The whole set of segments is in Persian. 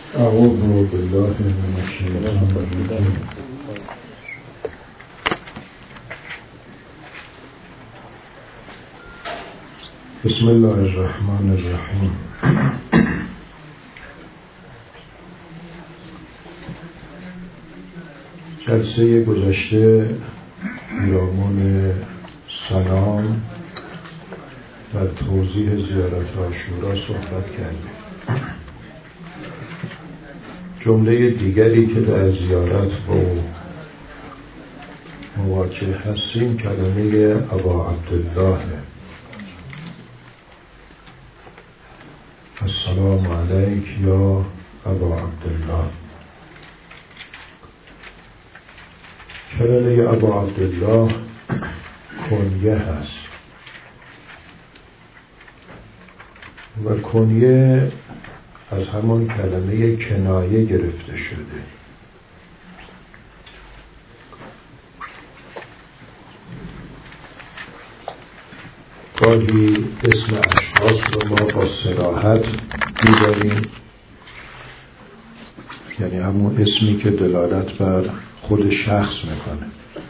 اعوذ بالله من الشیطان الرجیم. بسم الله الرحمن الرحیم. جلسه گذشته پیرامون سلام در توضیح زیارت عاشورا صحبت کردیم. جمله دیگری که در زیارت با مواجه هستیم کلمه ابا عبدالله، السلام علیک یا ابا عبدالله. کلمه ابا عبدالله کنیه هست و کنیه از همان کلمه کنایه گرفته شده. گاهی اسم اشخاص رو ما با صراحت می‌ذاریم، یعنی همون اسمی که دلالت بر خود شخص میکنه،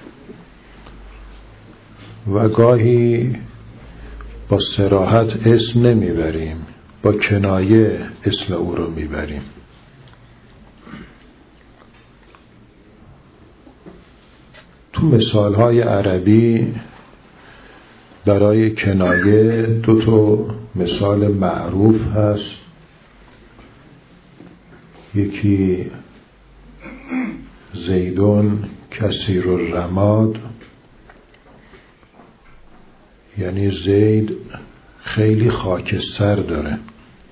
و گاهی با صراحت اسم نمیبریم، با کنایه اسم او رو میبریم. تو مثالهای عربی برای کنایه دو تا مثال معروف هست. یکی زیدون کثیر الرماد، یعنی زید خیلی خاکستر داره،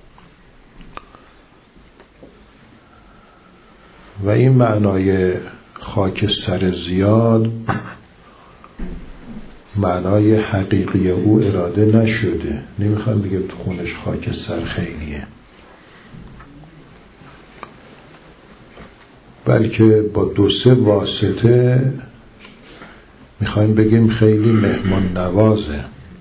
و این معنای خاکستر زیاد معنای حقیقی او اراده نشده. نمیخوام بگم تو خونش خاکستر خیلیه، بلکه با دو سه واسطه میخوایم بگیم خیلی مهمان نوازه.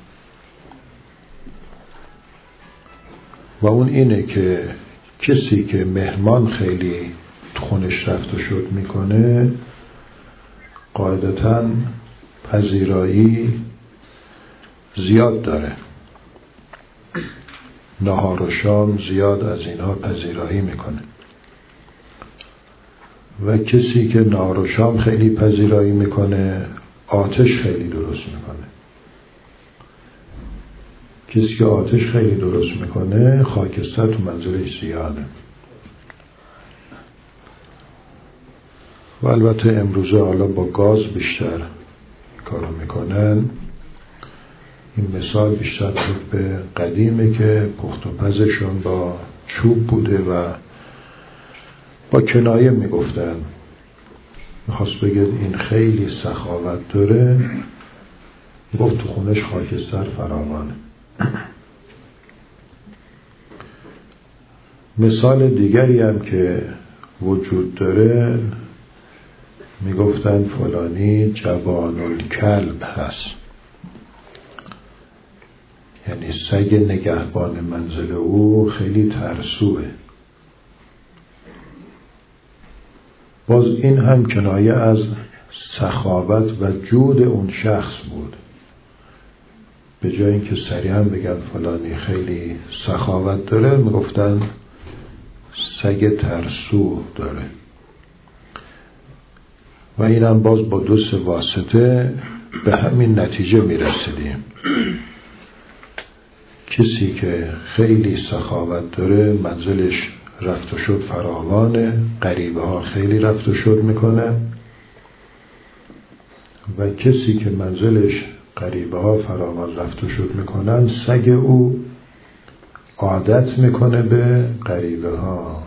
و اون اینه که کسی که مهمان خیلی خونش رفت و شد میکنه قاعدتاً پذیرایی زیاد داره، نهار و شام زیاد از اینها پذیرایی میکنه. و کسی که نهار و شام خیلی پذیرایی میکنه آتش خیلی درست میکنه. کسی که آتش خیلی درست میکنه خاکستر تو منزلش زیاده. و البته امروزه حالا با گاز بیشتر کارو میکنن. این مثال بیشتر به قدیمه که پخت و پزشون با چوب بوده و با کنایه میگفتن. میخواست بگه این خیلی سخاوت داره، گفت تو خونش خاکستر فراوانه. مثال دیگری هم که وجود داره، میگفتن فلانی جبان الکلب هست، یعنی سگ نگهبان منزل او خیلی ترسوه. باز این هم کنایه از سخاوت و جود اون شخص بود. به جای اینکه صریحاً بگن فلانی خیلی سخاوت داره، میگفتن سگ ترسو داره. و این هم باز با دو سه واسطه به همین نتیجه میرسیدیم. کسی که خیلی سخاوت داره منزلش رفت و شد فراوانه، غریبه ها خیلی رفت و شد میکنه. و کسی که منزلش غریبه ها فراوان رفت و شد میکنن، سگ او عادت میکنه به غریبه ها،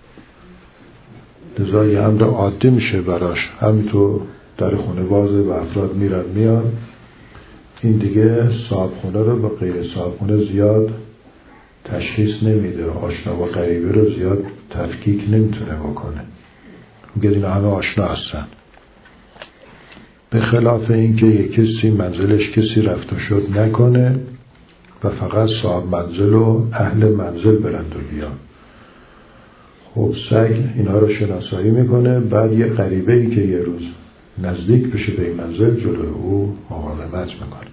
لذا یه امر عادی میشه براش. همینطور در خونه بازه و افراد میرن میان، این دیگه صاحبخونه رو با غیر صاحبخونه زیاد تشخیص نمیده، آشنا با غریبه رو زیاد تفکیک نمیتونه بکنه، میگه اینا همه آشنا هستن. به خلاف اینکه یک کسی منزلش کسی رفت و شد نکنه و فقط صاحب منزل و اهل منزل برند و بیان. خب سگ اینا رو شناسایی میکنه، بعد یه غریبه‌ای که یه روز نزدیک بشه به این منزل جلوی او مقاومت میکنه.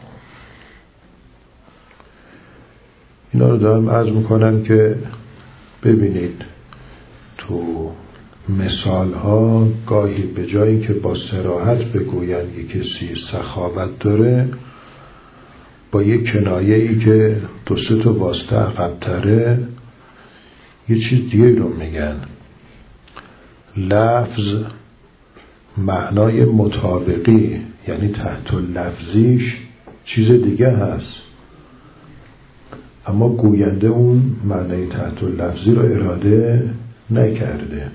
اینا رو دارم عرض میکنم که ببینید تو مثال ها گاهی به جایی که با صراحت بگوین یک کسی سخاوت داره، با یک کنایه‌ای که دو سه تا واسطه عقب‌تره یه چیز دیگه رو میگن. لفظ معنای مطابقی، یعنی تحت لفظیش چیز دیگه هست، اما گوینده اون معنای تحت لفظی رو اراده نکرده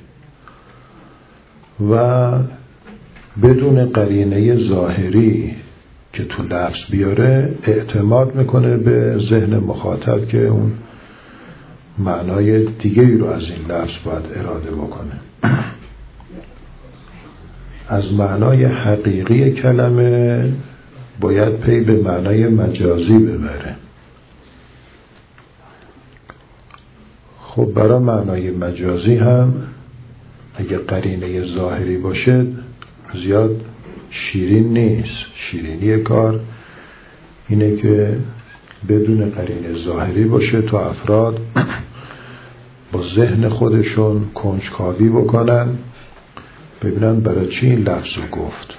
و بدون قرینه ظاهری که تو لفظ بیاره اعتماد میکنه به ذهن مخاطب که اون معنای دیگه‌ای رو از این لفظ باید اراده بکنه. از معنای حقیقی کلمه باید پی به معنای مجازی ببره. خب برای معنای مجازی هم اگه قرینه ظاهری باشه زیاد شیرین نیست. شیرینی کار اینه که بدون قرینه ظاهری باشه تا افراد با ذهن خودشون کنجکاوی بکنن، ببینن برای چی این لفظ رو گفت.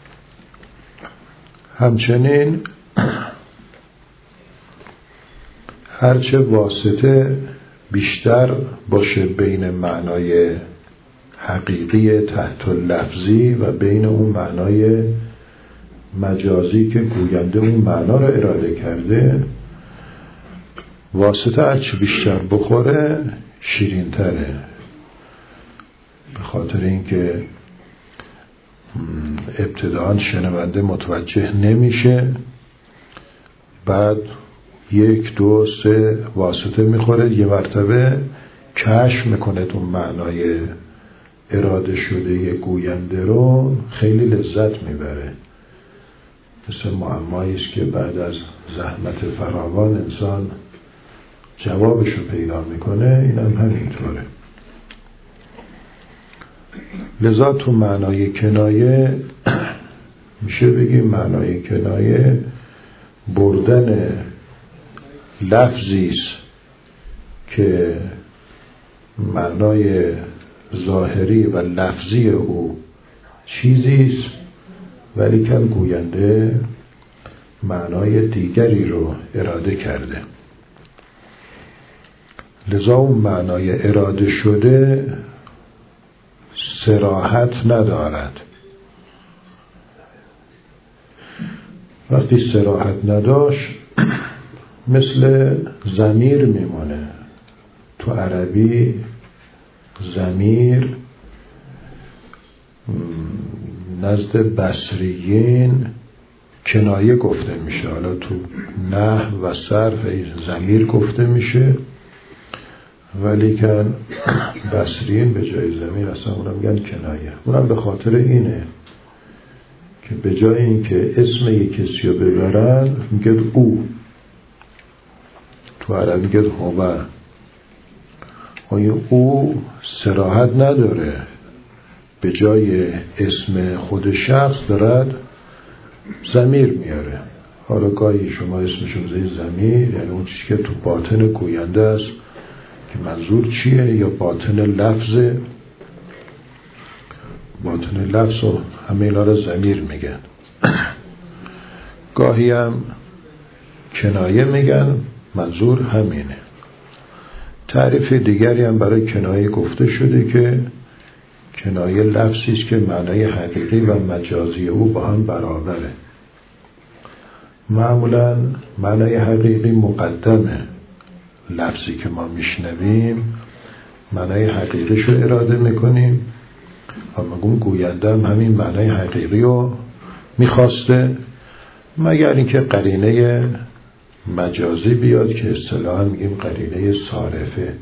همچنین هرچه واسطه بیشتر باشه بین معنای حقیقی تحت لفظی و بین اون معنای مجازی که گوینده اون معنا رو اراده کرده، واسطه هرچی بیشتر بخوره شیرین تره، به خاطر اینکه ابتداً شنونده متوجه نمیشه، بعد 1 2 3 واسطه میخوره، یه مرتبه کشف میکنه اون معنای اراده شده گوینده رو، خیلی لذت میبره. مثل معمایی است که بعد از زحمت فراوان انسان جوابش رو پیدا میکنه، اینم همینطوره. لذا تو معنای کنایه میشه بگیم معنای کنایه بردن لفظی است که معنای ظاهری و لفظی او چیزی است ولی که گوینده معنای دیگری رو اراده کرده. لذا اون معنای اراده شده صراحت ندارد. وقتی صراحت نداشت مثل ضمیر میمونه. تو عربی ضمیر نزد بصریین کنایه گفته میشه، حالا تو نحو و صرف ضمیر گفته میشه، ولی که بصریین به جای ضمیر اصلا اونم میگن کنایه. اونم به خاطر اینه که به جای اینکه اسم یک کسی رو ببرن میگه او. تو عربی میگه هو. او صراحت نداره، به جای اسم خود شخص دارد ضمیر میاره. حالا گاهی شما اسمشو بذارید ضمیر، یعنی اون چیزی که تو باطن گوینده است که منظور چیه، یا باطن لفظه. باطن لفظ و همه اینا رو ضمیر میگن. گاهی هم کنایه میگن، منظور همینه. تعریف دیگری هم برای کنایه گفته شده که کنایه لفظی است که معنای حقیقی و مجازی او با هم برابره. معمولا معنای حقیقی مقدمه، لفظی که ما میشنویم معنای حقیقیش رو اراده میکنیم، اما اون گوینده هم همین معنای حقیقی رو میخواسته، مگر اینکه قرینه مجازی بیاد که اصطلاحاً میگیم قرینه صارفه.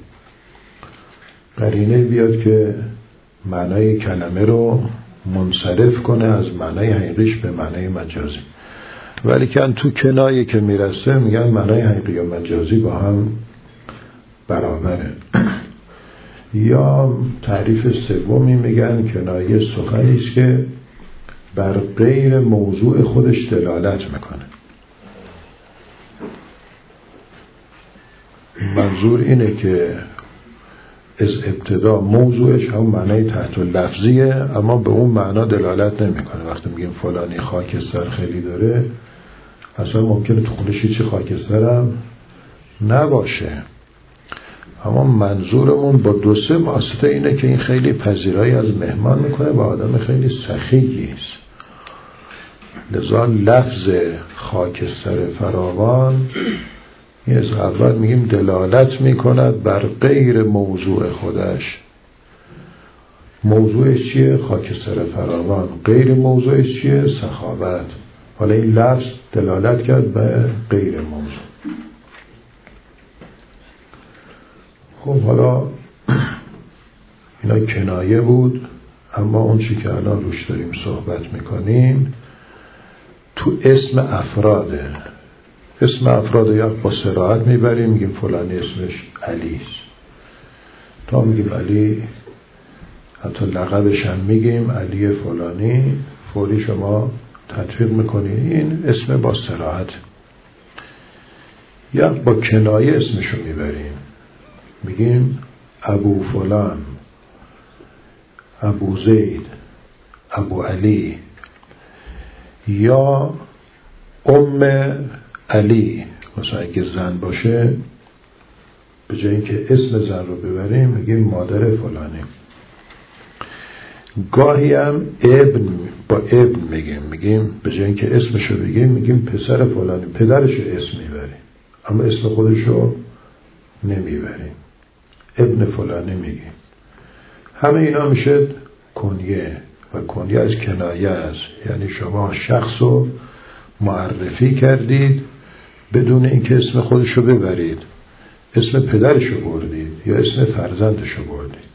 قرینه بیاد که معنای کلمه رو منصرف کنه از معنای حقیقیش به معنای مجازی. ولی که تو کنایه که میرسه میگن معنای حقیقی و مجازی با هم برابره. یا تعریف سومی میگن کنایه سخنی است که بر غیر موضوع خودش دلالت میکنه. منظور اینه که از ابتدا موضوعش هم معنی تحت لفظیه، اما به اون معنا دلالت نمیکنه. وقتی میگیم فلانی خاکستر خیلی داره، اصلا ممکنه تو خودش هیچ خاکسترم نباشه، اما منظورمون با 2-3 واسطه اینه که این خیلی پذیرایی از مهمان میکنه و آدم خیلی سخیی است. لذا لفظ خاکستر فراوان این از اول میگیم دلالت میکند بر غیر موضوع خودش. موضوعش چیه؟ خاکستر فراوان. غیر موضوعش چیه؟ سخاوت. حالا این لفظ دلالت کرد به غیر موضوع. خب حالا اینا کنایه بود، اما اون چی که الان روش داریم صحبت میکنیم تو اسم افراده. اسم افراد یا با صراحت میبریم، میگیم فلانی اسمش علی است. تا میگیم علی، حتی لقبش هم میگیم علی فلانی، فوری شما تطبیق میکنید این اسم با صراحت. یا با کنایه اسمشو میبریم، میگیم ابو فلان، ابو زید، ابو علی. یا علی، مثلا اگه زن باشه به جای اینکه اسم زن رو ببریم میگیم مادر فلانی. گاهی هم ابن با ابن میگیم به جای اینکه اسمشو بگیم میگیم پسر فلانی، پدرشو اسم میبریم اما اسم خودشو نمیبریم، ابن فلانی میگیم. همه اینا میشه کنیه و کنیه از کنایه است، یعنی شما شخصو معرفی کردید بدون اینکه اسم خودشو ببرید، اسم پدرشو بردید یا اسم فرزندشو بردید.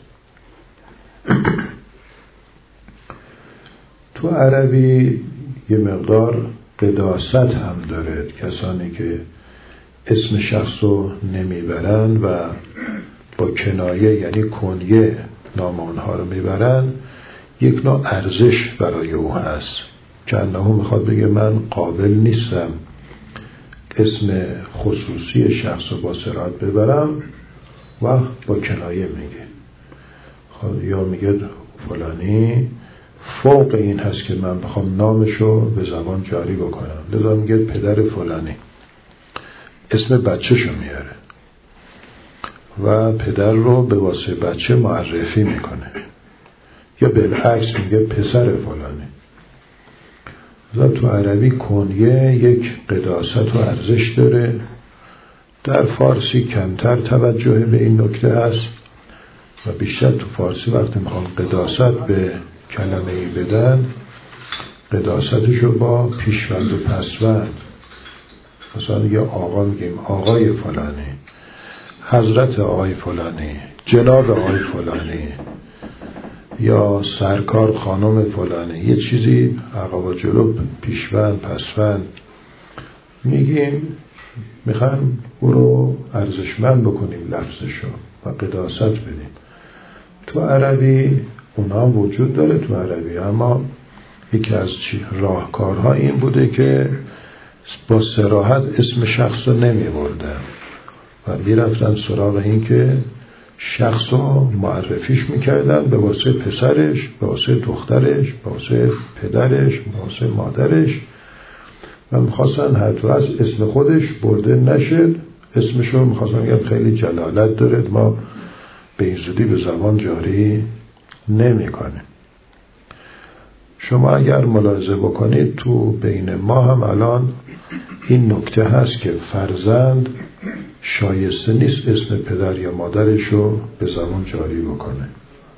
تو عربی یه مقدار قداست هم داره. کسانی که اسم شخصو نمیبرن و با کنایه یعنی کنیه نام اونها رو میبرن، یک نوع ارزش برای او هست که انه میخواد بگه من قابل نیستم اسم خصوصی شخص رو با صراحت ببرم و با کنایه میگه. خب یا میگه فلانی فوق این هست که من بخوام نامشو به زبان جاری بکنم، لذا میگه پدر فلانی، اسم بچه‌شو میاره و پدر رو به واسطه بچه معرفی میکنه. یا بالعکس میگه پسر فلانی. تو عربی کنیه یک قداست و ارزش داره. در فارسی کمتر توجه به این نکته هست و بیشتر تو فارسی وقتی میخوان قداست به کلمه ای بدن، قداستشو با پیشوند و پسوند، مثلا یه آقا میگیم آقای فلانی، حضرت آقای فلانی، جناب آقای فلانی، یا سرکار خانم فلانی، یه چیزی عقب و جلو پیشوند پسوند میگیم، میخوایم او رو ارزشمند بکنیم لفظشو و قداست بدیم. تو عربی اونا وجود داره تو عربی، اما یکی از راهکارها این بوده که با صراحت اسم شخص رو نمی بردن و می رفتن سراغ این که شخص رو معرفیش میکردن به واسه پسرش، به واسه دخترش، به واسه پدرش، به واسه مادرش و میخواستن حتی از اسم خودش برده نشد. اسمشو میخواستن بگم خیلی جلالت داره، ما به این زودی به زبان جاری نمی کنیم. شما اگر ملاحظه بکنید تو بین ما هم الان این نکته هست که فرزند شایسته نیست اسم پدر یا مادرشو به زبان جاری بکنه،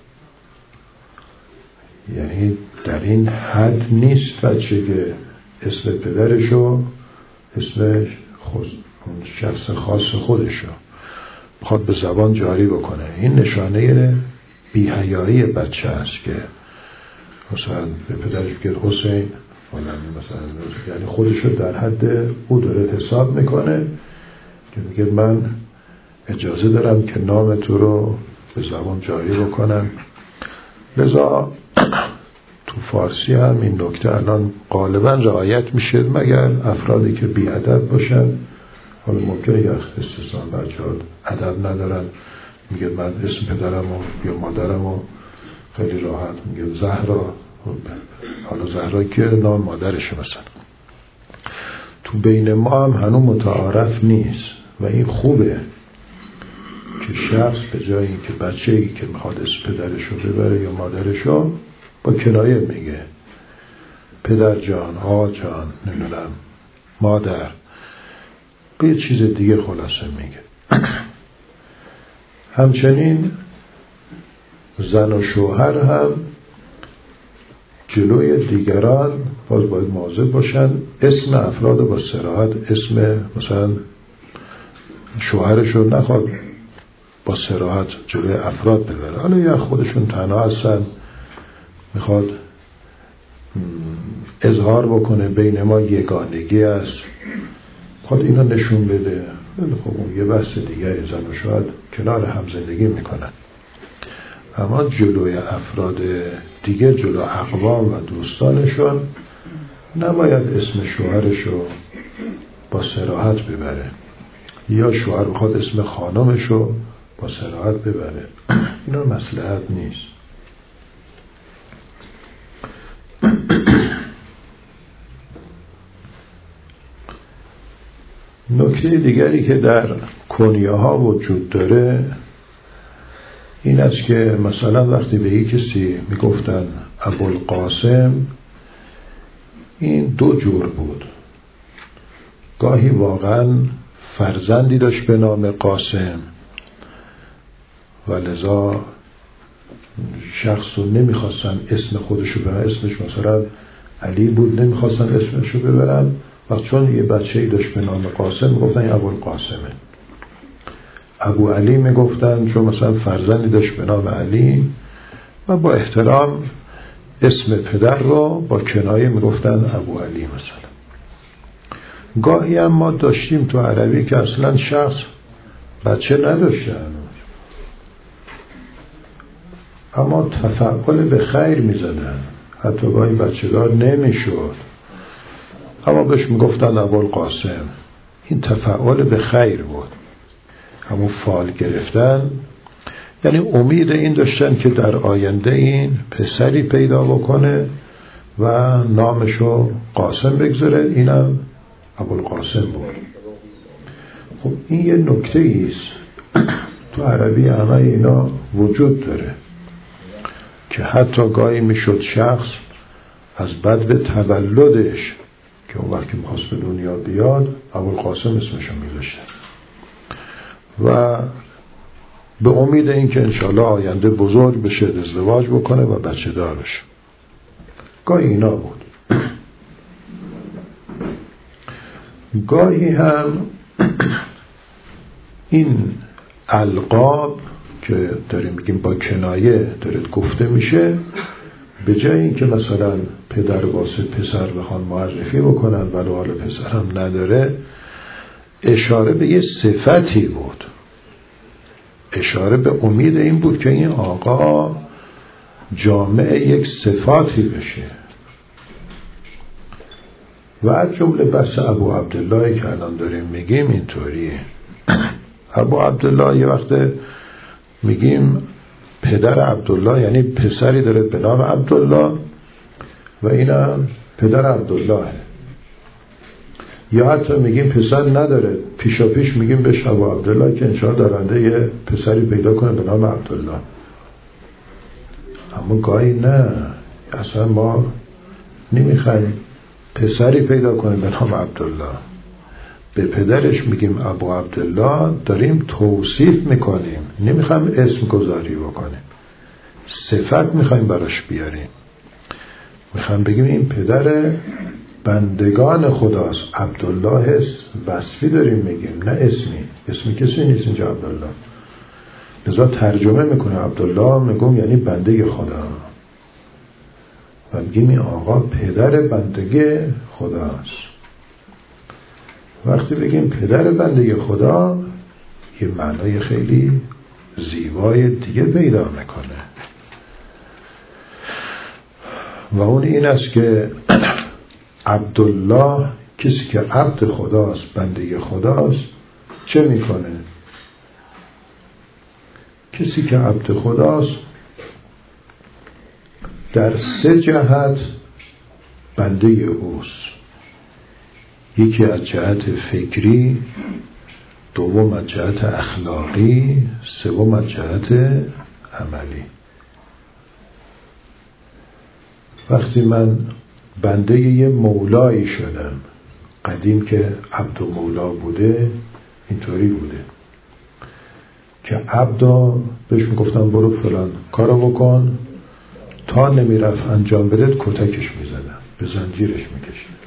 یعنی در این حد نیست بچه که اسم پدرشو، اسم شخص خاص خودشو بخواد به زبان جاری بکنه. این نشانه بی‌حیایی بچه است که مثلا به پدرش بگه حسین مثلا، یعنی خودشو در حد او داره حساب میکنه که میگه من اجازه دارم که نام تو رو به زبان جاری بکنن. لذا تو فارسی هم این نکته الان غالبا رعایت میشه، مگر افرادی که بی‌ادب باشن. حالا ممکنه یا استثنا بچه‌ها ادب ندارن، میگه من اسم پدرم یا مادرم خیلی راحت میگه زهرا، حالا زهرا که نام مادرشه مثلا. تو بین ما هم هنوز متعارف نیست و این خوبه که شخص به جای اینکه بچه‌ای که میخواد اسم پدرشو ببره یا مادرشو با کنایه میگه پدر جان، آقا جان، نمیدونم مادر، به یه چیز دیگه خلاصه میگه. همچنین زن و شوهر هم جلوی دیگران باز باید مواظب باشن اسم افراد با صراحت، اسم مثلا شوهرشو نخواد با صراحت جلوی افراد ببره. حالا یا خودشون تنها هستن میخواد اظهار بکنه بین ما یگانگی است، خود اینا نشون بده، خب اون یه بحث دیگه. زن و شوهر کنار هم زندگی میکنن، اما جلوی افراد دیگه، جلو اقوام و دوستانشون نباید اسم شوهرشو با صراحت ببره، یا شوهر بخواد اسم خانمشو با صراحت ببره. اینا مصلحت نیست. نکته دیگری که در کنیه ها وجود داره این است که مثلا وقتی به یک کسی میگفتن ابوالقاسم، این دو جور بود. گاهی واقعا فرزندی داشت به نام قاسم و لذا شخص رو نمیخواستن اسم خودشو ببرن، اسمش مثلا علی بود، نمیخواستن اسمشو ببرن و چون یه بچه‌ای داشت به نام قاسم میگفتن این ابوالقاسمه. ابو علی میگفتن چون مثلا فرزندی داشت به نام علی، و با احترام اسم پدر رو با کنایه میگفتن ابو علی مثلا. گاهی هم ما داشتیم تو عربی که اصلا شخص بچه نداشتن اما تفعول به خیر میزدن، حتی گاهی بچه دار نمیشد اما بهش میگفتن ابوالقاسم. این تفعول به خیر بود، همون فال گرفتن، یعنی امید این داشتن که در آینده این پسری پیدا بکنه و نامشو قاسم بگذاره، اینم ابوالقاسم بود. خب این یه نکته ایست تو عربی همه اینا وجود داره که حتی گاهی میشد شخص از بد به تولدش که اون وقتی میخواست به دنیا بیاد ابوالقاسم اسمشو میذاشتن و به امید این که انشالله آینده بزرگ بشه، ازدواج بکنه و بچه دار بشه. گاهی اینا بود. گاهی هم این القاب که داریم میگیم با کنایه دارد گفته میشه، به جای این که مثلا پدر واسه پسر بخوان معرفی بکنن ولو حال پسر هم نداره، اشاره به یه صفتی بود، اشاره به امید این بود که این آقا جامع یک صفاتی بشه. و از جمله بحث ابو عبدالله که الان داریم میگیم اینطوریه. ابو عبدالله یه وقت میگیم پدر عبدالله، یعنی پسری داره به نام عبدالله و اینم پدر عبدالله، یا حتی میگیم پسر نداره، پیشا پیش میگیم به ابو عبدالله که انشاءالله دارنده یه پسری پیدا کنه به نام عبدالله. اما گاهی نه، اصلا ما نمیخوایم پسری پیدا کنه به نام عبدالله، به پدرش میگیم ابو عبدالله، داریم توصیف میکنیم، نمیخوایم اسم گذاری بکنیم، صفت میخوایم براش بیاریم، میخوایم بگیم این پدر بندگان خداست. عبدالله وصفی داریم میگیم، نه اسمی کسی نیست اینجا عبدالله. لذا ترجمه میکنه عبدالله، میگم یعنی بنده خدا، و میگیم این آقا پدر بندگی خداست. وقتی بگیم پدر بنده خدا، یه معنای خیلی زیبای دیگه پیدا میکنه و اون این است که عبدالله، کسی که عبد خداست، بنده خداست، چه میکنه؟ کسی که عبد خداست در 3 جهت بنده اوست. یکی از جهت فکری، دوم از جهت اخلاقی، سوم از جهت عملی. وقتی من بنده یه مولایی شدم، قدیم که عبد و مولا بوده اینطوری بوده که عبدا بهش میگفتن برو فلان کارو بکن، تا نمیرفت انجام بده کتکش میزدن، به زنجیرش میکشیدن.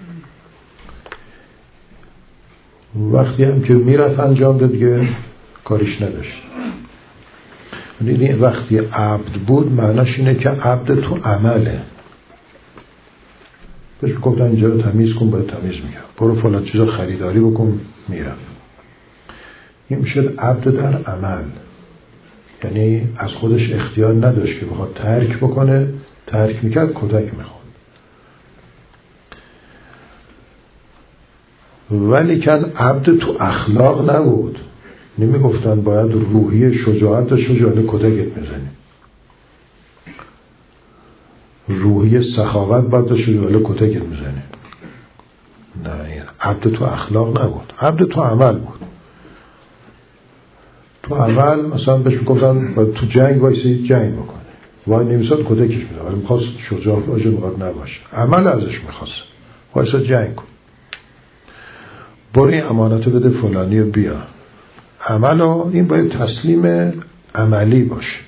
وقتی هم که میرفت انجام ده دیگه کاریش نداشت. یعنی وقتی عبد بود معناش اینه که عبد تو عمله، بهش میگفتن اینجا رو تمیز کن، باید تمیز میکرد، برو فلان چیزا خریداری بکن، میرفت. این میشد عبد در عمل، یعنی از خودش اختیار نداشت که بخواد ترک بکنه، ترک میکرد کتک میخواد. ولی کن عبد تو اخلاق نبود، نمیگفتن باید روحی شجاعت داشته جاله کتکت میزنی، روحی سخاوت باید داشته جاله کتکت میزنی. نه، عبد تو اخلاق نبود، عبد تو عمل بود. تو عمل مثلا بهش میگفتن باید تو جنگ وایسی جنگ بکنه، وای نمیساد کتکش میزنه، ولی میخواست شجاع باشه، میخواد نباشه، عمل ازش میخواست وایسا جنگ کن، برو این امانتو بده فلانی و بیا. عمل این باید تسلیم عملی باشه.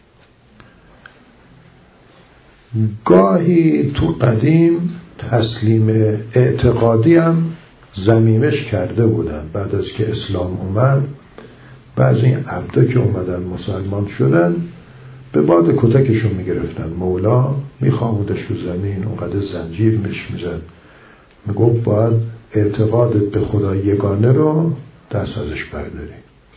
گاهی تو قدیم تسلیم اعتقادی هم ضمیمش کرده بودن. بعد از که اسلام اومد بعضی عبدا که اومدن مسلمان شدن به باد کتکشون میگرفتن، مولا میخوامودش رو زمین، اونقدر زنجیر میزد، میگفت باید اعتقادت به خدا یگانه رو دست ازش برداری.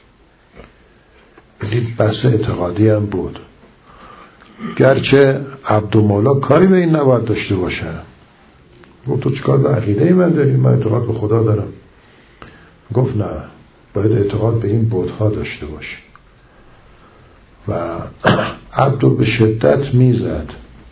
یعنی بحث اعتقادی هم بود، گرچه عبد و مولا کاری به این نباید داشته باشه. گفت تو چیکار به عقیده من داری؟ من اعتقاد به خدا دارم. گفت نه، باید اعتقاد به این بت‌ها داشته باشه و عبد رو به شدت میزد.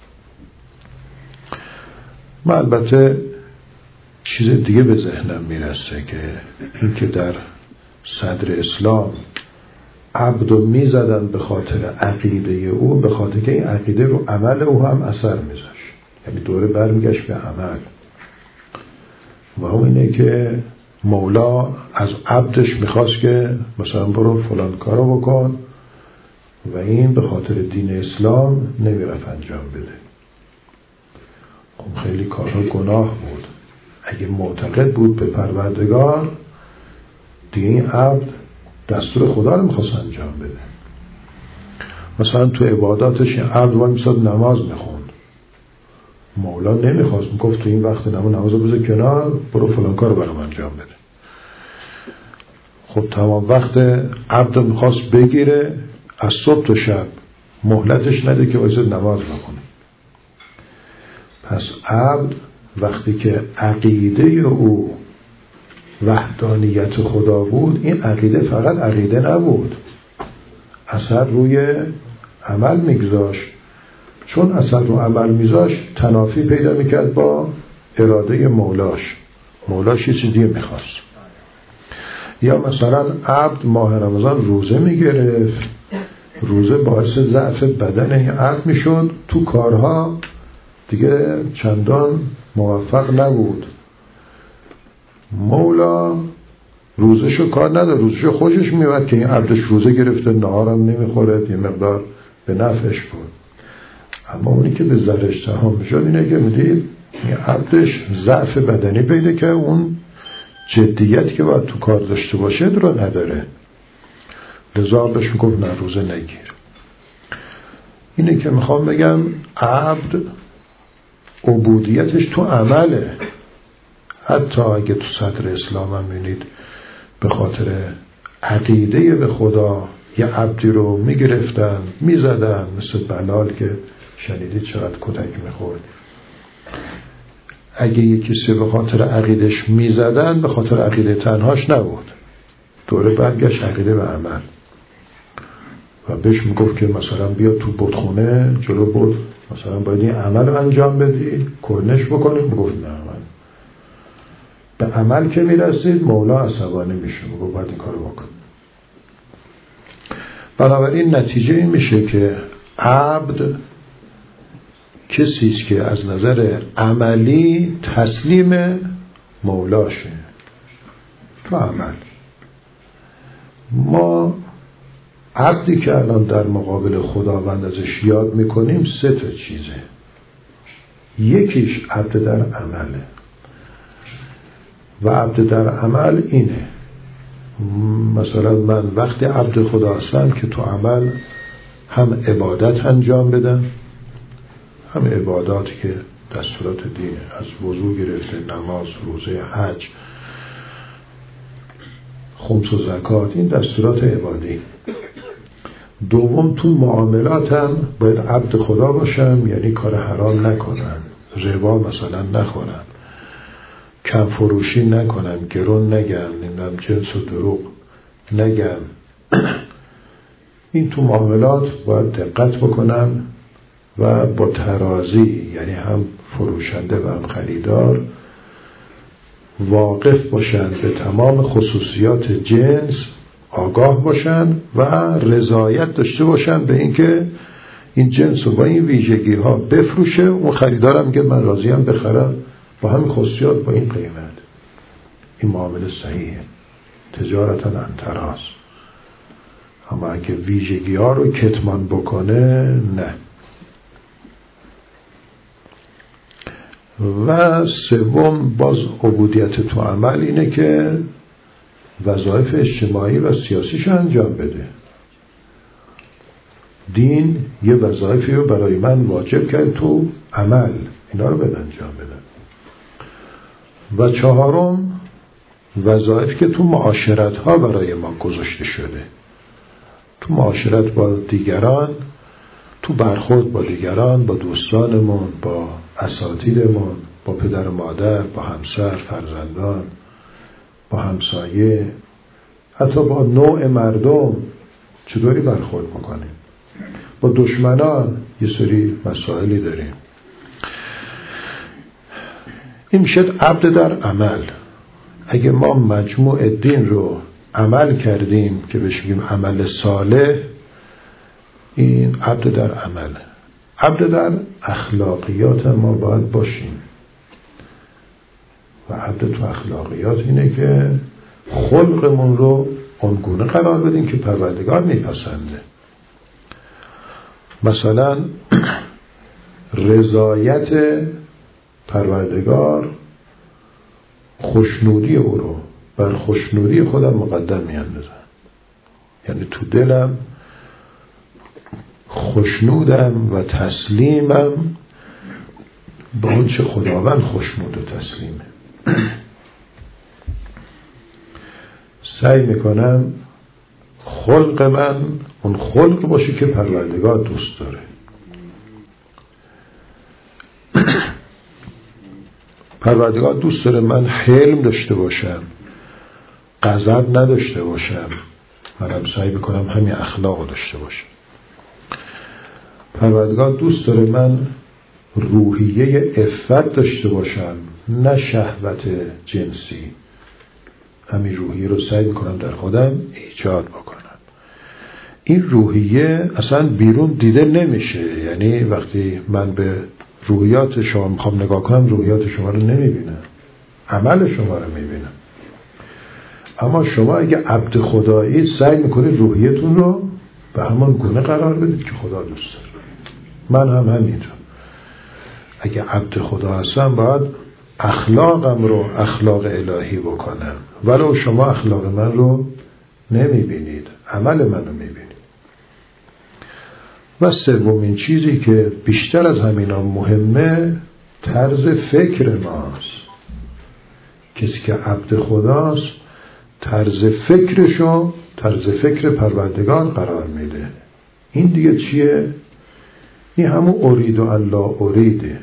من البته چیز دیگه به ذهنم میرسه که این که در صدر اسلام عبد رو میزدن به خاطر عقیده او، به خاطر که این عقیده رو عمل او هم اثر میذاشت، یعنی دوره برمیگشت به عمل. و هم اینه که مولا از عبدش میخواست که مثلا برو فلان کارو بکن و این به خاطر دین اسلام نمیرفت انجام بده. خب خیلی کارها گناه بود. اگه معتقد بود به پروردگار دیگه این عبد دستور خدا رو میخواست انجام بده. مثلا تو عباداتش این عبد وای میساد نماز میخوند، مولا نمیخواست، میگفت تو این وقت نماز رو بذار کنار، برو فلان کار رو برام انجام بده. خب تمام وقت عبد میخواست بگیره، از صبح تا شب مهلتش نده که وایساد نماز بخونه. پس عبد وقتی که عقیده او وحدانیت خدا بود، این عقیده فقط عقیده نبود، اثر روی عمل میگذاشت. چون اثر رو عمل میذاشت تنافی پیدا میکرد با اراده مولاش یه چیز دیگه میخواست. یا مثلا عبد ماه رمضان روزه میگرفت، روزه باعث ضعف بدن این عبد میشد، تو کارها دیگه چندان موفق نبود. مولا روزشو کار نداره، روزشو خوشش میاد که این عبدش روزه گرفته، نهارم نمیخوره، یه مقدار به نفعش بود. اما اونی که به ضررش تمام میشد اینه که میدید این عبدش ضعف بدنی پیدا که اون جدیت که باید تو کار داشته باشه رو نداره، لذا بهش میگفت نه روزه نگیر. اینه که میخوام بگم عبد عبودیتش تو عمله. حتی اگه تو صدر اسلام هم می‌بینید به خاطر عقیده به خدا یه عبدی رو میگرفتن میزدن، مثل بلال که شنیدید چقدر کتک میخورد. اگه یکی به خاطر عقیدش میزدن، به خاطر عقیده تنهاش نبود، دوره برگشت عقیده به عمل و بهش میگفت که مثلا بیا تو بتخونه جلو بت، مثلا باید این عمل انجام بدی، کرنش بکنی. میگفت نه، من به عمل که میرسید مولا عصبانی میشه، میگفت باید این کارو بکن. بنابراین نتیجه این میشه که عبد کسی است که از نظر عملی تسلیم مولاشه تو عمل. ما عبدی که الان در مقابل خداوند ازش یاد میکنیم 3 تا چیزه. یکیش عبد در عمله و عبد در عمل اینه، مثلا من وقتی عبد خدا هستم که تو عمل هم عبادت انجام بدم، هم عباداتی که دستورات دینه، از وضو گرفته، نماز، روزه، حج، خمس و زکات، این دستورات عبادی. دوم تو معاملاتم باید عبد خدا باشم، یعنی کار حرام نکنم، ربا مثلا نخورم، کم فروشی نکنم، گرون نگم، نمیدونم جنس و دروغ نگم. این تو معاملات باید دقت بکنم و با ترازی، یعنی هم فروشنده و هم خریدار واقف باشن، به تمام خصوصیات جنس آگاه باشن و رضایت داشته باشن به اینکه این جنس رو با این ویژگی ها بفروشه. اون خریدارم میگه من راضیم بخرم با همین خصوصیات با این قیمت. این معامله صحیحه، تجارتا عن تراض. اما اگه ویژگی ها رو کتمان بکنه نه. و سوم باز عبودیت تو عمل اینه که وظایف اجتماعی و سیاسیش انجام بده. دین یه وظایفی رو برای من واجب کرد تو عمل، اینا رو باید انجام بدم. و چهارم وظایفی که تو معاشرت ها برای ما گذاشته شده، تو معاشرت با دیگران، تو برخورد با دیگران، با دوستانمون، با اساتیدمون، با پدر و مادر، با همسر، فرزندان، با همسایه، حتی با نوع مردم چطوری برخورد میکنیم. با دشمنان یه سری مسائلی داریم. این میشه عبد در عمل. اگه ما مجموع دین رو عمل کردیم که بهش میگیم عمل صالح، این عبد در عمل. عبد در اخلاقیات ما باید باشیم و عبد تو اخلاقیات اینه که خلقمون رو اونگونه قرار بدیم که پروردگار میپسنده. مثلا رضایت پروردگار خوشنودی او رو بر خوشنودی خودم مقدم میاندازم، یعنی تو دلم خوشنودم و تسلیمم با اون چه خداوند خوشنود و تسلیمه. سعی میکنم خلق من اون خلق باشه که پروردگار دوست داره. پروردگار دوست داره من حلم داشته باشم، غضب نداشته باشم، منم سعی میکنم همین اخلاق داشته باشم. پروردگار دوست داره من روحیه عفت داشته باشم، نه شهوت جنسی. همین روحیه رو سعی میکنم در خودم ایجاد بکنم. این روحیه اصلا بیرون دیده نمیشه، یعنی وقتی من به روحیات شما میخوام نگاه کنم، روحیات شما رو نمیبینم، عمل شما رو میبینم. اما شما اگه عبد خدایی سعی میکنید روحیتون رو به همان گونه قرار بدید که خدا دوست داره. من هم همینطور. اگه عبد خدا هستم باید اخلاقم رو اخلاق الهی بکنم، ولو شما اخلاق من رو نمیبینید، عمل من رو میبینید. و سومین چیزی که بیشتر از همینا مهمه، طرز فکر ماست. کسی که عبد خداست طرز فکرشو طرز فکر پروردگار قرار میده. این دیگه چیه؟ این همون ارید و الله اریده.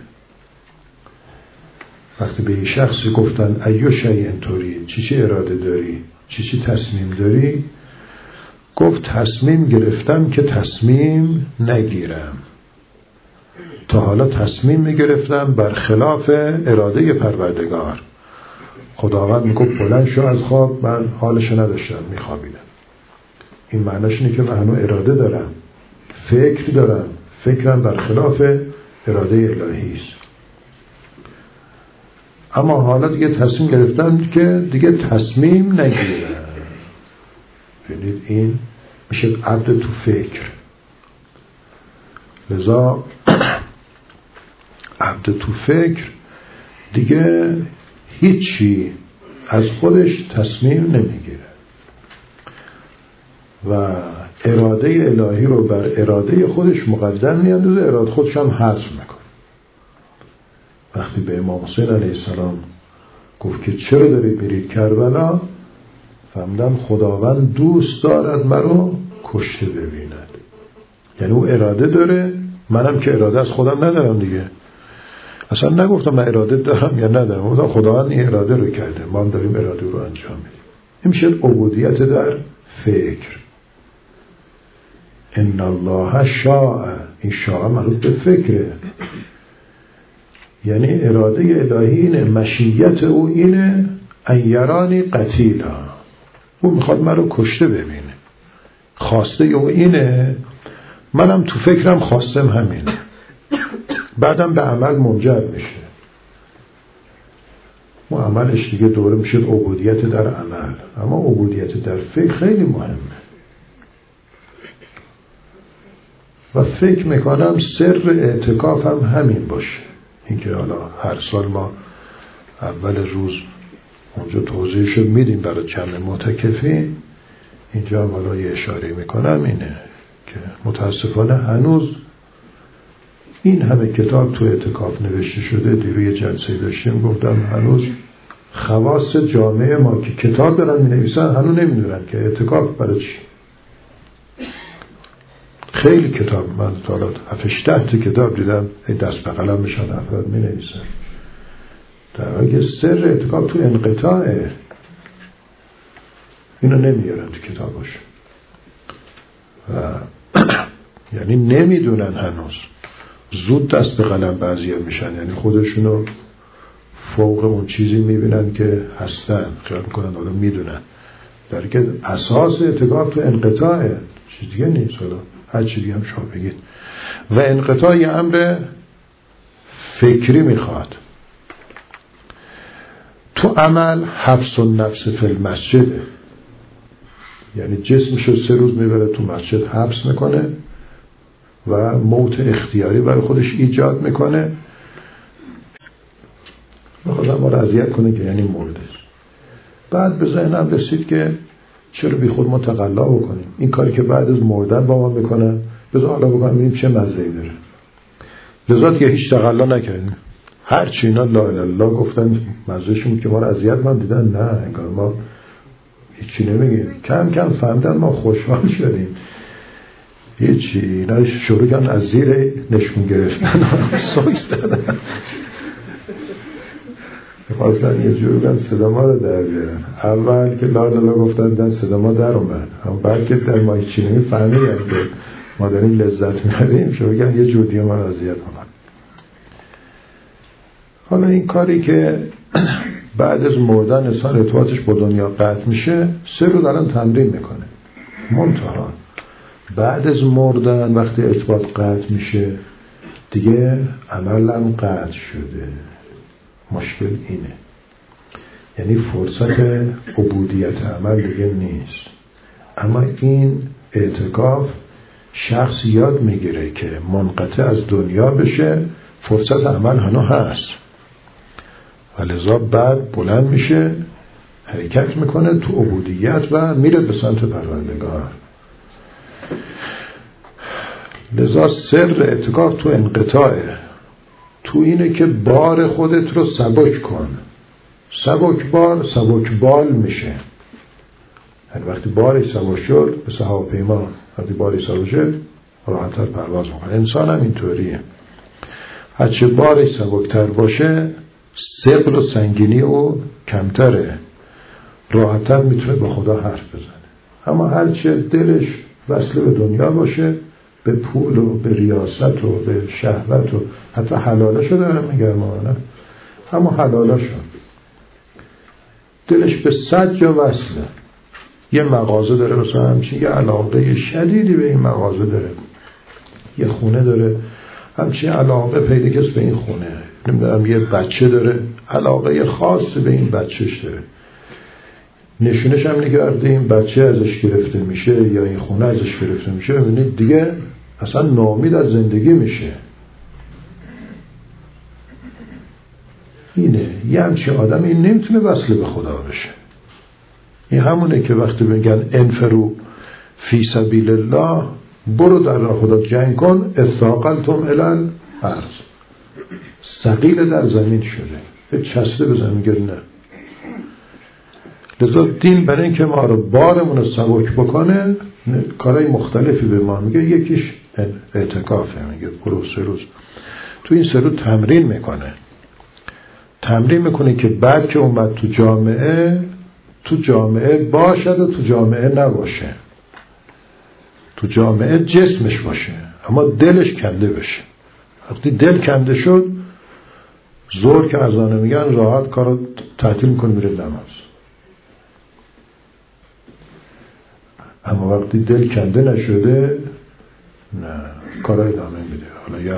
وقتی به یه شخصی گفتن ایو شیء ترید، چی اراده داری، چی تصمیم داری، گفت تصمیم گرفتم که تصمیم نگیرم. تا حالا تصمیم میگرفتم برخلاف اراده پروردگار. خداوند میگفت بلند شو از خواب، من حالشو نداشتم، میخوابیدم. این معناش اینه که من هنوز اراده دارم، فکر دارم، فکرم برخلاف اراده الهی است. اما حالا دیگه تصمیم گرفتم که دیگه تصمیم نگیرم. ببینید این میشه عبد تو فکر. لذا عبد تو فکر دیگه هیچی از خودش تصمیم نمیگیره و اراده الهی رو بر اراده خودش مقدم میاندازه، اراده خودش هم حذف میکنه. وقتی به امام حسین علیه السلام گفت که چرا دارید میرید کربلا، فهمیدم خداوند دوست دارد مرا کشته ببیند. یعنی او اراده داره، منم که اراده از خودم ندارم دیگه. اصلا نگفتم من اراده دارم یا ندارم، گفتم خداوند این اراده رو کرده، ما هم داریم اراده رو انجام میدیم. این میشه عبودیت در فکر. ان الله شاء، این شاء مربوط به فکره. یعنی اراده الهی اینه، مشیت او اینه، ان یرانی قتیلا، او میخواد من رو کشته ببینه. خواسته او اینه، منم تو فکرم خواستم همینه، بعدم به عمل منجر میشه. و عملش دیگه دوره میشه عبودیت در عمل. اما عبودیت در فکر خیلی مهمه و فکر میکنم سر اعتکاف هم همین باشه. اینکه حالا هر سال ما اول روز اونجا توضیحشو میدیم برای جمع معتکفین، اینجا حالا یه اشاره میکنم اینه که متاسفانه هنوز این همه کتاب تو اعتکاف نوشته شده. دیروی جلسه داشتیم گفتم هنوز خواص جامعه ما که کتاب دارن می نویسن هنوز نمیدونن که اعتکاف برای چی. خیلی کتاب، من تا 7-8 تا کتاب دیدم دست به قلم میشن افراد می نویسن، در حالی که سر اعتکاف تو انقطاعه. اینو نمیارن تو کتاباش و یعنی نمیدونن هنوز. زود دست به قلم بعضیا میشن، یعنی خودشونو فوق اون چیزی میبینن که هستن، خیال میکنن حالا میدونن، در که اساس اعتکاف تو انقطاعه، چیز دیگه نیست. حالا هر چیز دیگه هم شما بگید. و انقطاع یه امر فکری میخواد. تو عمل حبس النفس فی المسجد، یعنی جسمشو 3 روز میبره تو مسجد حبس میکنه و موت اختیاری برای خودش ایجاد میکنه، میخواد ما رو اذیت کنه که یعنی مرده. بعد به ذهنم رسید که چرا بی خود ما تقلا بکنیم، این کاری که بعد از مردن با ما میکنن بذار حالا بکنیم ببینیم چه مزه‌ای داره. لذا که هیچ تقلا نکردیم، هر چی اینا لا اله الا الله گفتن مزهشون که ما رو اذیت من دیدن، نه انگار ما هیچی نمیگیم. کم کم فهمیدن ما خوشحال شدیم. هیچی اینا شروع کردن از زیر نشون گرفتن سویس دادن، خواستن یه جور بگن صدا ما رو در بیارن. اول که لا لا گفتن صدا ما در اومد، اما بعد که در ما هیچی نمیفهمیدن که ما داریم لذت میبریم، شروع کردن یه جور دیگه ما رو اذیت کنن. حالا این کاری که بعد از مردن انسان ارتباطش با دنیا قطع میشه، 3 روز الان تمرین میکنه. منتها بعد از مردن وقتی ارتباط قطع میشه دیگه عملم قطع شده. مشکل اینه، یعنی فرصت عبودیت عمل دیگه نیست. اما این اعتکاف شخص یاد میگیره که منقطع از دنیا بشه، فرصت عمل هنوز هست و لذا بعد بلند میشه، حرکت میکنه تو عبودیت و میره به سمت پروردگار. لذا سر اعتکاف تو انقطاعه، تو اینه که بار خودت رو سبک کن. سبک بال میشه. یعنی وقتی بارش سبک شد، مثل هواپیما وقتی بارش سبک شد راحت‌تر پرواز میکنه. انسان هم اینطوریه، هرچه بارش سبکتر باشه ثقل و سنگینی او کمتره، راحت‌تر میتونه با خدا حرف بزنه. اما هرچه دلش وصله به دنیا باشه، به پول و به ریاست و به شهوت و حتی حلالشو دارم میگم، اما حلالشو دلش به 100 جا وصله. یه مغازه داره مثلا همچین یه علاقه شدیدی به این مغازه داره، یه خونه داره همچین علاقه پیدا کس به این خونه، نمیدونم یه بچه داره علاقه خاص به این بچهش داره، نشونش هم نگرده این بچه ازش گرفته میشه یا این خونه ازش گرفته میشه، ببینید دیگه اصلا ناامید از زندگی میشه. اینه یه همچین آدم این نمیتونه وصل به خدا بشه. این همونه که وقتی میگن انفرو فی سبیل الله، برو در راه خدا جنگ کن، اثاقلتم الی الارض، ثقیل در زمین شده، به چسته به زمین گره. نه، لذا دین برای اینکه ما رو بارمون رو سبک بکنه کارهای مختلفی به ما میگه. یکیش اعتکافه، میگه برو 3 روز تو این 3 روز تمرین میکنه که بعد که اومد تو جامعه باشد و تو جامعه نباشه، تو جامعه جسمش باشه اما دلش کنده بشه. وقتی دل کنده شد، ظهر که اذان میگن راحت کارو تعطیل میکنه میره نماز. اما وقتی دل کنده نشده، نه، کارا ادامه میده. حالا یا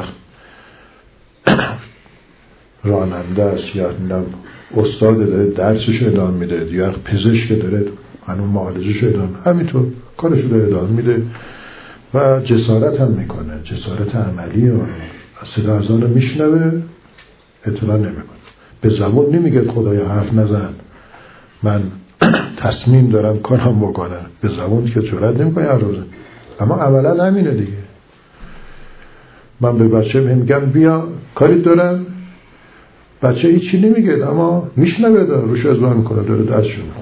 راننده است، یا استاد داره درسش ادامه میده، یا پزشک داره هنوز معالجهش ادامه، همینطور کارش رو ادامه میده و جسارت هم میکنه، جسارت عملی. و صدا اذان رو میشنوه، اطلاع نمیکنه، به زبون نمیگه خدایا حرف نزن من تصمیم دارم کارم بکنم، به زبون که جرئت نمیکنه هر روز. اما عملا همینه دیگه. من به بچه میگم بیا کاری دارم، بچه هیچی نمیگه اما میشنوه، داره روش ازوار میکنه، داره دستشو میخونه.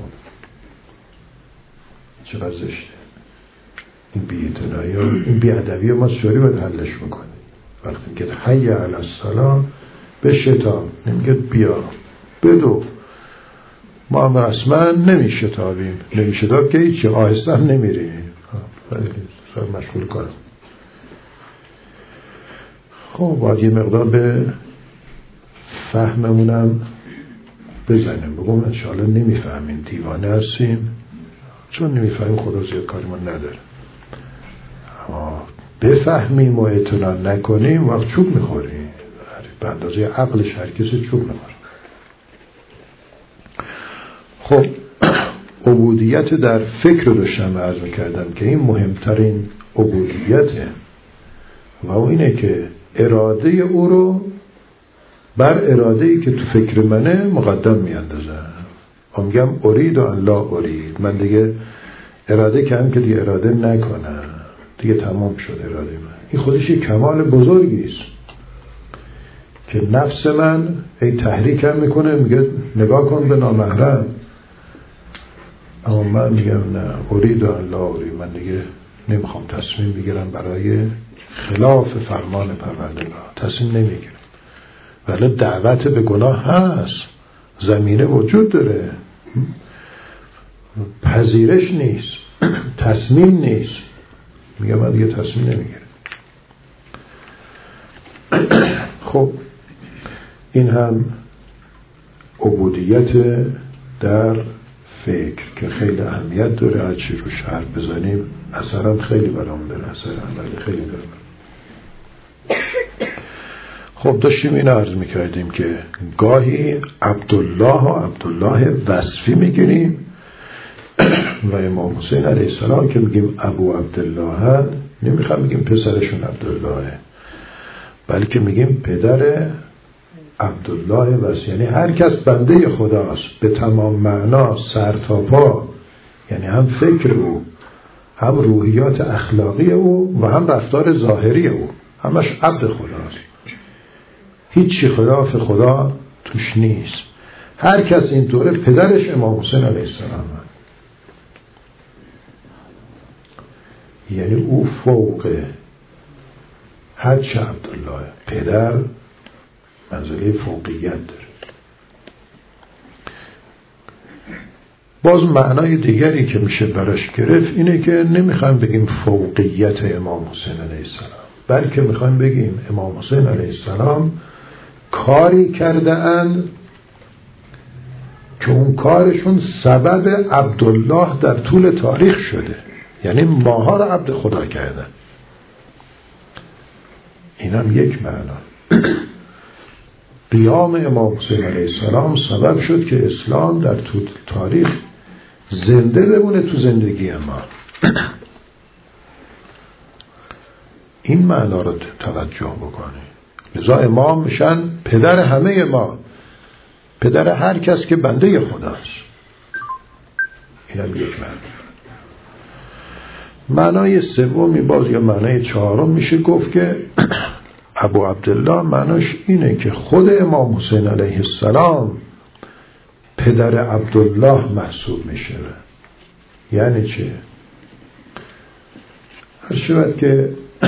چقدر زشته این بی‌اعتنایی ها، این بی‌ادبی ما چطوری باید حلش بکنیم؟ وقتی میگه حی علی الصلاة به شتاب، نمیگه بیا بدو. ما هم رسما نمیشتابیم، نمیشتاب که هیچی، آهسته هم نمیریم، خیلی مشغول کنم. خب باید یه مقدار به فهممونم بزنیم، بگم انشاءالله نمیفهمیم، دیوانه هستیم، چون نمیفهمیم خدا زیاد کاری ما نداره. اما بفهمیم و اطلاع نکنیم وقت چوب میخوریم، به اندازه عقلش هر کسی چوب میخوره. خب عبودیت در فکر رو داشتم عرض میکردم که این مهمترین عبودیته و اون اینه که اراده او رو بر اراده‌ای که تو فکر منه مقدم میاندازم. میگم ارید و ان لا ارید، من دیگه اراده کنم که دیگه اراده نکنم، دیگه تمام شد اراده من. این خودش یک کمال بزرگی است که نفس من ای تحریکم میکنه، میگه نگاه کن به نامحرم، اما من میگم نه، ارید و ان لا ارید، من دیگه نمیخوام تصمیم بگیرم برای خلاف فرمان پروردگار، تصمیم نمیگیرم. ولی دعوت به گناه هست، زمینه وجود داره، پذیرش نیست، تصمیم نیست، میگم من دیگه تصمیم نمیگیرم. خب این هم عبودیت در فکر که خیلی اهمیت داره، هر چی روش حرف بزنیم اثرم خیلی برام داره، اثر عملی خیلی داره. خب داشتیم این عرض میکردیم که گاهی عبدالله و عبدالله وصفی میگیریم و امام حسین علیه السلام که میگیم ابو عبدالله، نمیخوام میگیم پسرشون عبدالله، بلکه میگیم پدر عبدالله وصفی، یعنی هر کس بنده خداست به تمام معنا، سر تا پا، یعنی هم فکر او، هم روحیات اخلاقی او و هم رفتار ظاهری او، همش عبد خداست، هیچی خلاف خدا توش نیست. هر کس اینطوره، پدرش امام حسین علیه السلام. یعنی او فوق حج عبدالله، پدر منزله فوقیت داره. باز معنای دیگری که میشه براش گرفت اینه که نمیخوایم بگیم فوقیت امام حسین علیه السلام، بلکه میخوایم بگیم امام حسین علیه السلام کاری کرده اند که اون کارشون سبب عبدالله در طول تاریخ شده، یعنی ماها رو عبد خدا کردن. اینم یک معنا. قیام امام حسین علیه السلام سبب شد که اسلام در طول تاریخ زنده بمونه تو زندگی ما. این معنا رو توجه بکنه. لذا امام میشن پدر همه ما، پدر هر کس که بنده خداست. اینم یک معنا. معنای سومی باز یا معنای چهارم میشه گفت که ابو عبدالله معناش اینه که خود امام حسین علیه السلام پدر عبدالله محسوب میشه. یعنی چه؟ هر شود که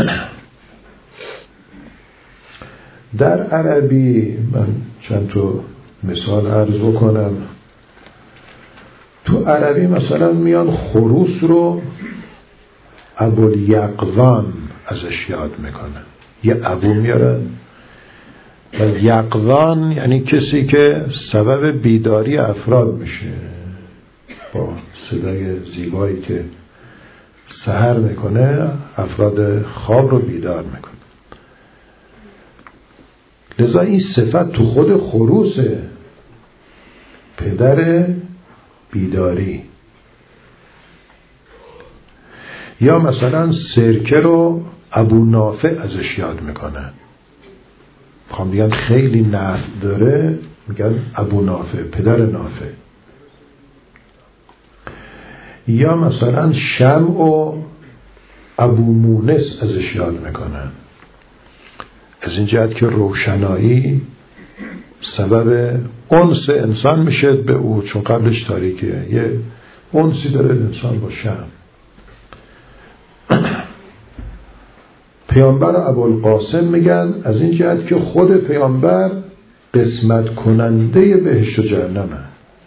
در عربی من چند تا مثال عرض بکنم. تو عربی مثلا میان خروس رو ابوالیقظان ازش یاد میکنن، یه ابو میارن و یقظان یعنی کسی که سبب بیداری افراد میشه، با صدای زیبایی که سحر میکنه افراد خواب رو بیدار میکنه. لذا این صفت تو خود خروسه، پدر بیداری. یا مثلا سرکه رو ابو نافع ازش یاد میکنه، میخوام بگن خیلی نفع داره، میگن ابو نافع، پدر نافع. یا مثلا شمع و ابو مونس ازش یاد میکنن، از این جهت که روشنایی سبب انس انسان میشه به او، چون قبلش تاریکه، یه انسی داره انسان با شمع. پیامبر ابوالقاسم میگن از این جهت که خود پیامبر قسمت کننده بهشت و جهنمه.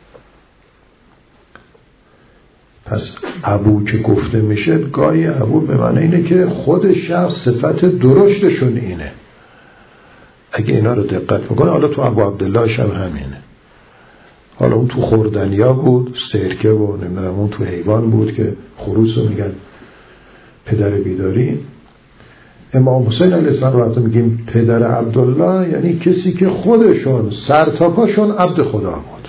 پس ابو که گفته میشه گاهی ابو به معنی اینه که خود شخص صفت درشتشون اینه. اگه اینا رو دقت میکنه، حالا تو ابو عبدالله هم همینه، حالا اون تو خوردنیا بود، سرکه و نمیدونم اون تو حیوان بود که خروس رو میگن پدر بیداری. امام حسین علیه السلام وقتی میگیم پدر عبدالله یعنی کسی که خودشون سر تا پاشون عبد خدا بود.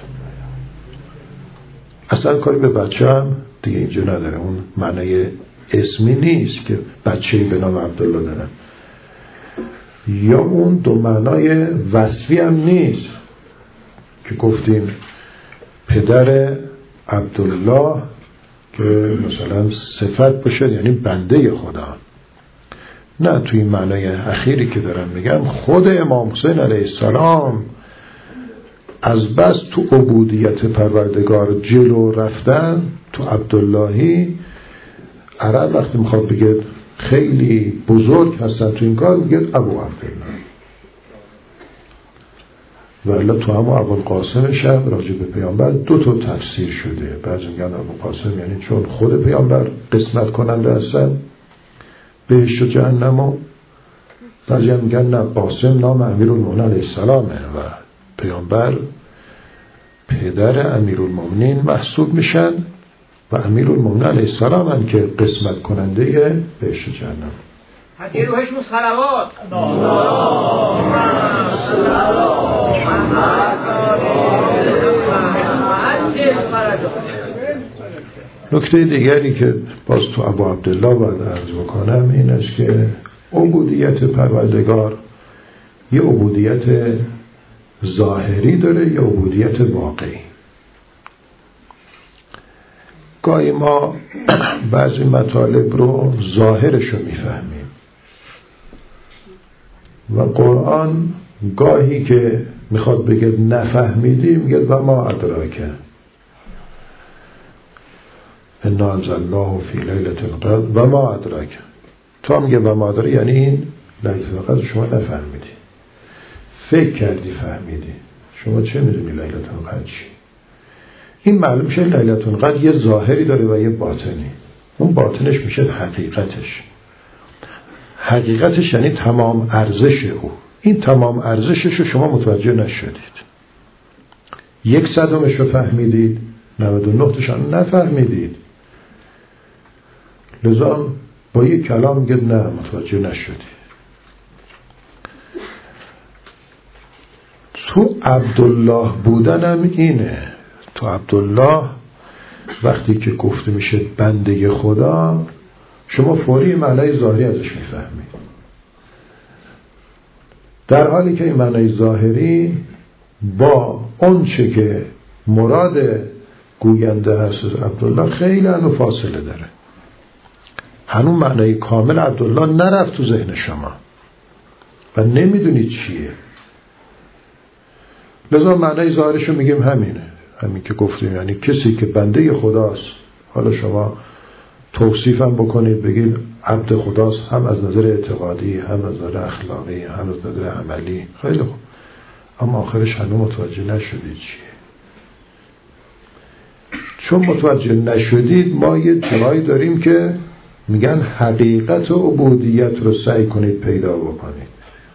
اصلا کاری به بچه هم دیگه اینجا نداره، اون معنی اسمی نیست که بچه‌ای به نام عبدالله دارن، یا اون دو معنای وصفی هم نیست که گفتیم پدر عبدالله که مثلا صفت باشه یعنی بنده خدا. نه، توی این معنای اخیری که دارم میگم خود امام حسین علیه السلام از بس تو عبودیت پروردگار جلو رفتن، تو عبداللهی. عرب وقتی میخواد بگه خیلی بزرگ هستن تو این کار میگه ابو عبدالله. و الا تو همون ابوالقاسمش هم راجع به پیامبر دو تا تفسیر شده. بعضی میگن ابوالقاسم یعنی چون خود پیامبر قسمت کننده هستن بهشت و جهنم، و بعضی هم میگن نه، قاسم نام امیرالمومنین علیه السلامه و پیامبر پدر امیرالمومنین محسوب میشن و امیرالمومنین علیه السلام هم که قسمت کننده بهشت و جهنم. حتی روحشون صلوات. نکته دیگری که باز تو ابو عبدالله باید عرض بکنم این است که عبودیت پروردگار یه عبودیت ظاهری داره یا عبودیت واقعی. گاهی ما بعضی مطالب رو ظاهرش رو میفهمیم و قرآن گاهی که میخواد بگه نفهمیدیم میگه و ما ادراکه. انا انزلناه فی لیلة القدر و ما ادراک. تو میگه و ما ادراک، یعنی این لیلة القدر شما نفهمیدی، فکر کردی فهمیدی. شما چه میدونی لیلة القدر چی؟ این معلوم میشه لیلة القدر یه ظاهری داره و یه باطنی. اون باطنش میشه حقیقتش. حقیقتش یعنی تمام ارزش او. این تمام ارزشش رو شما متوجه نشدید. 1/100 رو فهمیدید، 99 نفهمیدید. لذا با یک کلام میگه نه متوجه نشدی. تو عبدالله بودنم اینه. تو عبدالله وقتی که گفته میشه بنده خدا، شما فوری معنای ظاهری ازش میفهمید، در حالی که این معنای ظاهری با اون چه که مراد گوینده هست عبدالله خیلی هنو فاصله داره. هنو معنای کامل عبدالله نرفت تو ذهن شما و نمیدونید چیه. لذا معنای ظاهرشو میگیم همینه، همین که گفتیم، یعنی کسی که بنده خداست. حالا شما توصیفم بکنید بگید عبد خداست، هم از نظر اعتقادی، هم از نظر اخلاقی، هم از نظر عملی، خیلی خوب، اما آخرش هنوز متوجه نشدید چیه. چون متوجه نشدید ما یه جایی داریم که میگن حقیقت و عبودیت رو سعی کنید پیدا بکنید.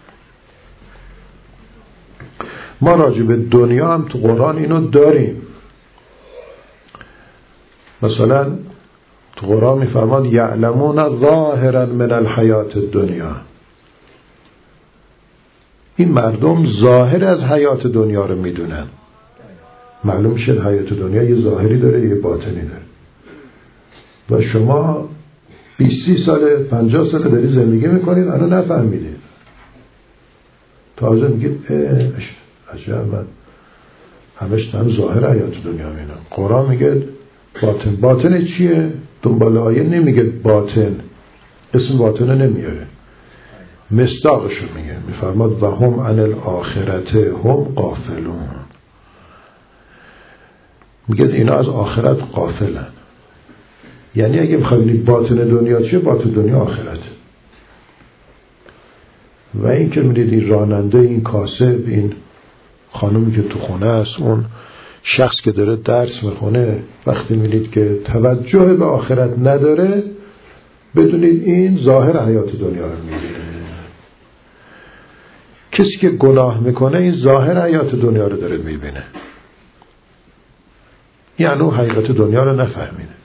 ما راجع به دنیا هم تو قرآن اینو داریم. مثلا تو قرآن میفرماد یعلمون ظاهرا من الحیات الدنیا. این مردم ظاهر از حیات دنیا رو میدونن. معلوم شد حیات دنیا یه ظاهری داره یه باطنی داره. و شما 20 سال 50 سال داری زندگی میکنید اونو نفهمیدید. تازه میگید عجب، من همش دارم ظاهر حیات دنیا میبینم. قرآن میگه باطن. باطن چیه؟ دنبال آیه نمیگه باطن، اسم باطن نمیاره، مصداقشو میگه. میفرماد و هم عن الاخرت هم غافلون. میگه اینا از آخرت غافلن. یعنی اگه بخواید باطن دنیا چیه، باطن دنیا آخرت. و این که میدید این راننده، این کاسب، این خانومی که تو خونه است، اون شخص که داره درس میخونه، وقتی میدید که توجه به آخرت نداره، بدونید این ظاهر حیات دنیا رو میبینه. کسی که گناه میکنه این ظاهر حیات دنیا رو داره میبینه، یعنی حقیقت دنیا رو نفهمیده.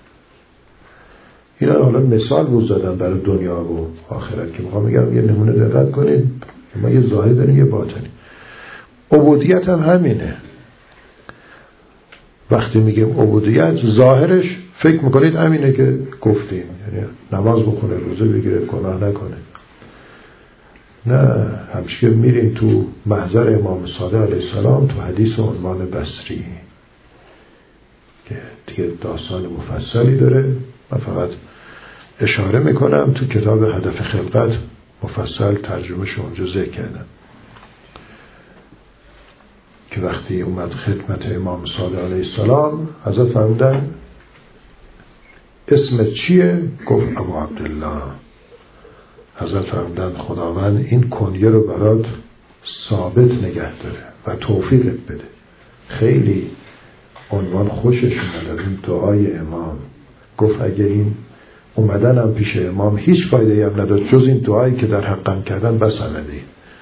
اینا حالا مثال بود زدن برای دنیا و آخرت که میخوام میگم یه نمونه دقت کنید. ما یه ظاهر داریم یه باطنی. عبودیت هم همینه. وقتی میگیم عبودیت، ظاهرش فکر میکنید همینه که گفتیم، یعنی نماز بخونه، روزه بگیره، گناه نکنه. نه، همشه میریم تو محضر امام صادق علیه السلام، تو حدیث عنوان بصری که دیگه داستان مفصلی داره. من فقط اشاره میکنم، تو کتاب هدف خلقت مفصل ترجمهش اونجا ذکر کردم که وقتی اومد خدمت امام صادق علیه السلام، حضرت فرمودن اسمت چیه؟ گفت ابو عبدالله. حضرت فرمودن خداوند این کنیه رو برات ثابت نگه داره و توفیقت بده. خیلی عنوان خوشش اومد از این دعای امام. گفت اگه این اومدنم پیش امام هیچ فایده هم نداشت جز این دعایی که در حقم کردن بس آمدی.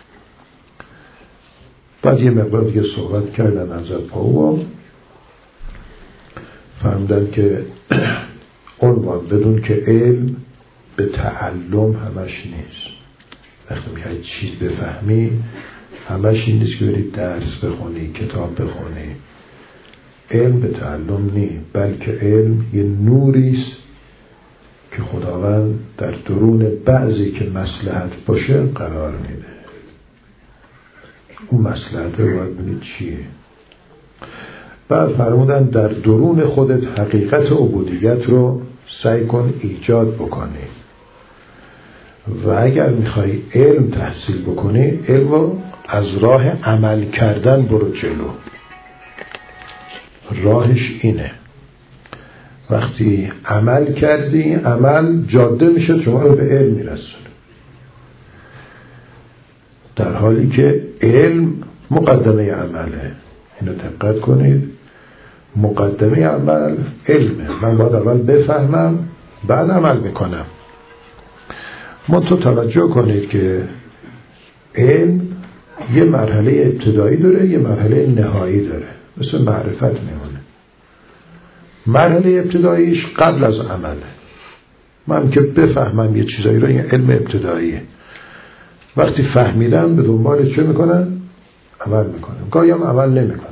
بعد یه مقدار دیگه صحبت کردن حضرت پاو، فهمدن که عنوان بدون که علم به تعلم همش نیست. وقتی میخوای چیز بفهمی همش این نیست که برید درس بخونی، کتاب بخونی. علم به تعلم نیست، بلکه علم یه نوریست که خداوند در درون بعضی که مصلحت باشه قرار میده. اون مصلحت رو باید ببینید چیه. بعد فرمودن در درون خودت حقیقت عبودیت رو سعی کن ایجاد بکنی و اگر میخوای علم تحصیل بکنی، علم رو از راه عمل کردن برو جلو. راهش اینه. وقتی عمل کردی، عمل جاده میشه شما رو به علم میرسونه، در حالی که علم مقدمه عمله. اینو دقت کنید، مقدمه عمل علمه. من باید اول بفهمم بعد عمل میکنم. تو توجه کنید که علم یه مرحله ابتدایی داره، یه مرحله نهایی داره، مثل معرفت میمونه. مرحله ابتداییش قبل از عمله. من که بفهمم یه چیزایی رو، این علم ابتداییه. وقتی فهمیدم به دنبال چه میکنم؟ عمل میکنم. گاهی هم عمل نمیکنم.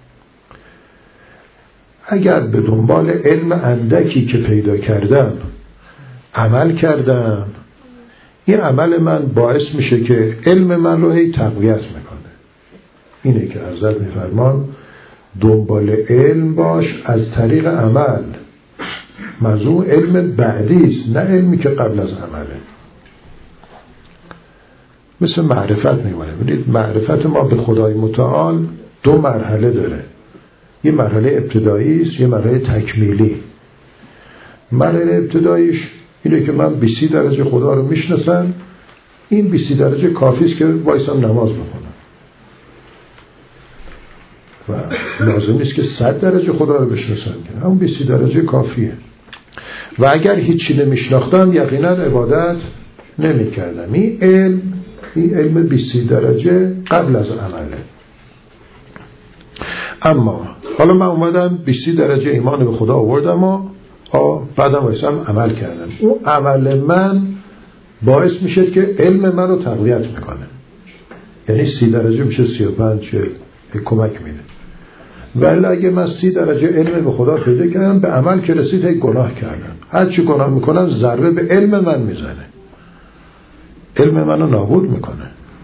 اگر به دنبال علم اندکی که پیدا کردم عمل کردم، این عمل من باعث میشه که علم من رو هی تقویت میکنه. اینه که حضرت میفرمان دنبال علم باش از طریق عمل. موضوع علم بعدیست، نه علمی که قبل از عمله. مثل معرفت میمونه. ببینید معرفت ما به خدای متعال دو مرحله داره. یه مرحله ابتدایی است، یه مرحله تکمیلی. مرحله ابتداییش اینه که من 20 درجه خدا رو میشناسم. این 20 درجه کافی است که وایسم نماز بخونم و لازم نیست که 100 درجه خدا رو بشناسم، که همون 20 درجه کافیه. و اگر هیچی نمیشناختم یقینا عبادت نمیکردم. این علم 20 درجه قبل از عمله. اما حالا من اومدم 20 درجه ایمان به خدا آوردم و بعدم وایسم عمل کردم. اون عمل من باعث میشه که علم من رو تقویت میکنه. یعنی 30 درجه میشه 35 کمک میده. ولی اگه من 30 درجه علم به خدا پیدا کردم، به عمل که رسید هی گناه کردم. هر چی گناه میکنم ضربه به علم من میزنه، علم منو نابود میکنه.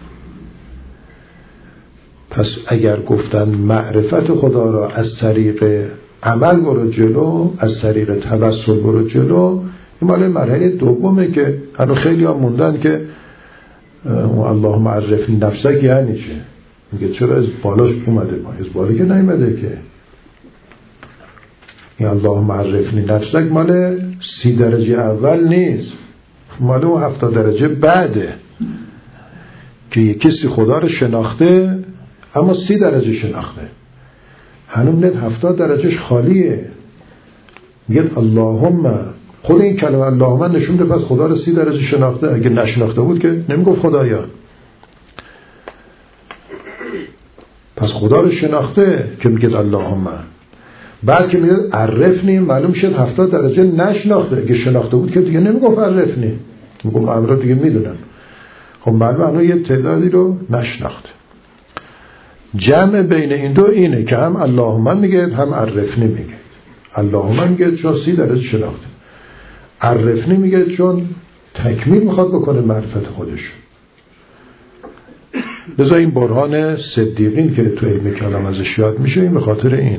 پس اگر گفتن معرفت خدا را از طریق عمل برو جلو، از طریق توسل برو جلو، این مال مرحله دومه که هنو خیلی ها موندن که اللهم عرفنی نفسک یعنی چه؟ میگه چرا از بالاش اومده؟ از بالا که نیومده که. این اللهم عرفنی نفسک مال 30 درجه اول نیست، مال اون 70 درجه بعده که یک کسی خدا رو شناخته اما 30 درجه شناخته، هنوز نه 70 درجهش خالیه. میگه اللهم، خود این کلمه اللهم نشون میده پس خدا رو 30 درجه شناخته. اگه نشناخته بود که نمیگفت خدایا. پس خدا رو شناخته که میگه اللهم. بعد که میگه عرفنی، معلوم شد 70 درجه نشناخته. اگه شناخته بود که دیگه نمیگفت عرفنی، میگم امر دیگه میدونم. خب معلومه یه تعدادی رو نشناخته. جمع بین این دو اینه که هم اللهم میگه هم عرفنی میگه. اللهم میگه چون 30 درجه شناخته، عرفنی میگه چون تکمیل میخواد بکنه معرفت خودش. لذا این برهان صدیقین که تو علم کلام ازش یاد میشه این به خاطر این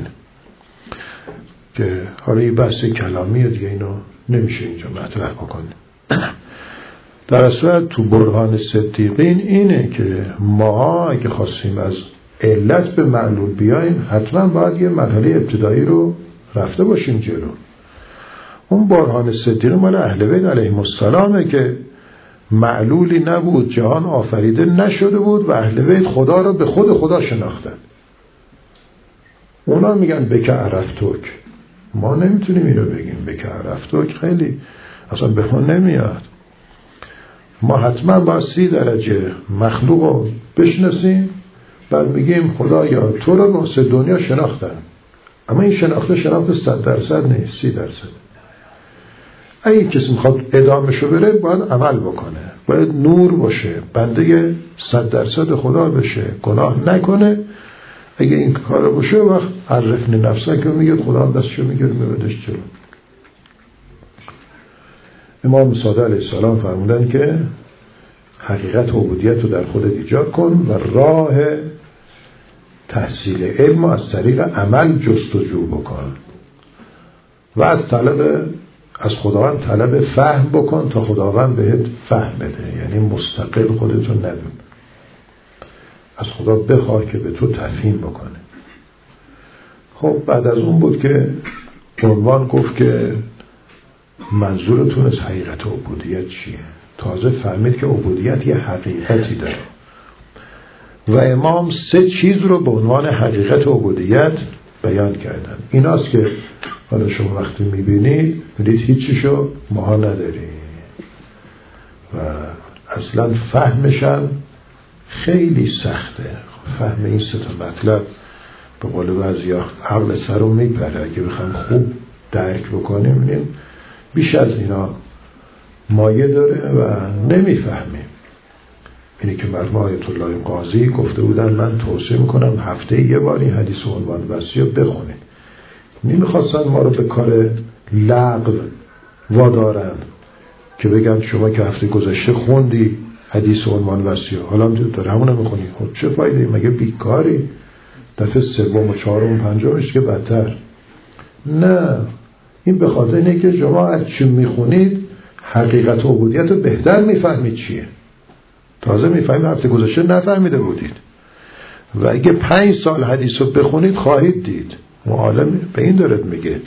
که حالا یه بحث کلامیه دیگه، اینو نمیشه اینجا مطرح بکنه. در اصل تو برهان صدیقین اینه که ما اگه خواستیم از علت به معلول بیایم حتما باید یه مرحله ابتدایی رو رفته باشیم جلو. اون برهان صدیقین مال اهل بیت علیهم السلامه که معلولی نبود، جهان آفریده نشده بود و اهل بیت خدا رو به خود خدا شناختن. اونا میگن بک عرفتوک. ما نمیتونیم این رو بگیم بک عرفتوک، خیلی اصلا به ما نمیاد. ما حتما باید 30 درجه مخلوق رو بشناسیم، بعد میگیم خدایا تو رو واسه دنیا شناختم. اما این شناخت 100% نیست، 30%. اگه کسی میخواد ادامهشو بره باید عمل بکنه، باید نور باشه، بنده 100% خدا بشه، گناه نکنه. اگه این کار باشه وقت عرفنی نفسک رو میگه، خدا دستشو میگیره میبردش جلو. امام صادق علیه السلام فرمودن که حقیقت عبودیت رو در خودت ایجاد کن و راه تحصیل علم از طریق عمل جستجو بکن و از خداوند طلب فهم بکن تا خداوند بهت فهم بده. یعنی مستقل خودتو ندون، از خدا بخواه که به تو تفهیم بکنه. خب بعد از اون بود که عنوان گفت که منظورتون از حقیقت عبودیت چیه؟ تازه فهمید که عبودیت یه حقیقتی داره و امام 3 چیز رو به عنوان حقیقت عبودیت بیان کردن. ایناست که حالا شما وقتی میبینید هیچیشو ماها نداریم و اصلا فهمشن خیلی سخته. فهم این 3 تا مطلب به قول بعضیا عقل سر رو میپره. اگه بخوام خوب درک بکنیم میبینیم بیش از اینا مایه داره و نمیفهمیم. اینی که مرحوم آیت الله قاضی گفته بودن من توصیه میکنم هفته یه بار این حدیث عنوان وصیه بخونید. نمیخواستن ما رو به کار لغو وادارن که بگن شما که هفته گذشته خوندی حدیث عنوان وصیه حالا داره همون میخونی، خب چه فایده؟ مگه بیکاری؟ دفعه 3 و 4 و 5 که بدتر. نه، این به خاطر اینه که شما از چی میخونید حقیقت عبودیت رو بهتر میفهمید چیه. تازه میفهمید هفته گذشته نفهمیده بودید و اگه 5 سال حدیث رو بخونید خواهید دید. معالم به این دارد میگه،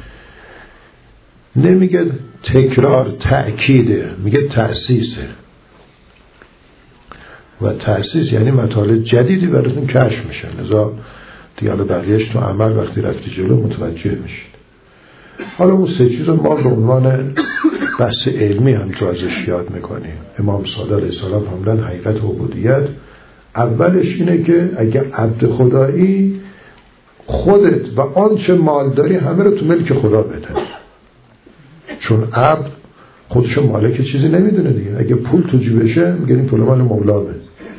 نمیگه تکرار تأکیده، میگه تأسیسه و تأسیس یعنی مطالب جدیدی براتون کشف میشه. لذا دیگه بقیهش تو عمل وقتی رفتی جلو متوجه میشید. حالا اون 3 چیز رو ما به عنوان بحث علمی هم تو ازش یاد میکنیم. امام صادق علیه السلام حملن حقیقت عبودیت اولش اینه که اگه عبد خدایی خودت و آنچه مال داری همه رو تو ملک خدا بده، چون عبد خودشو مالک چیزی نمیدونه دیگه. اگه پول تو جیبشه میگه این پول مال مولامه.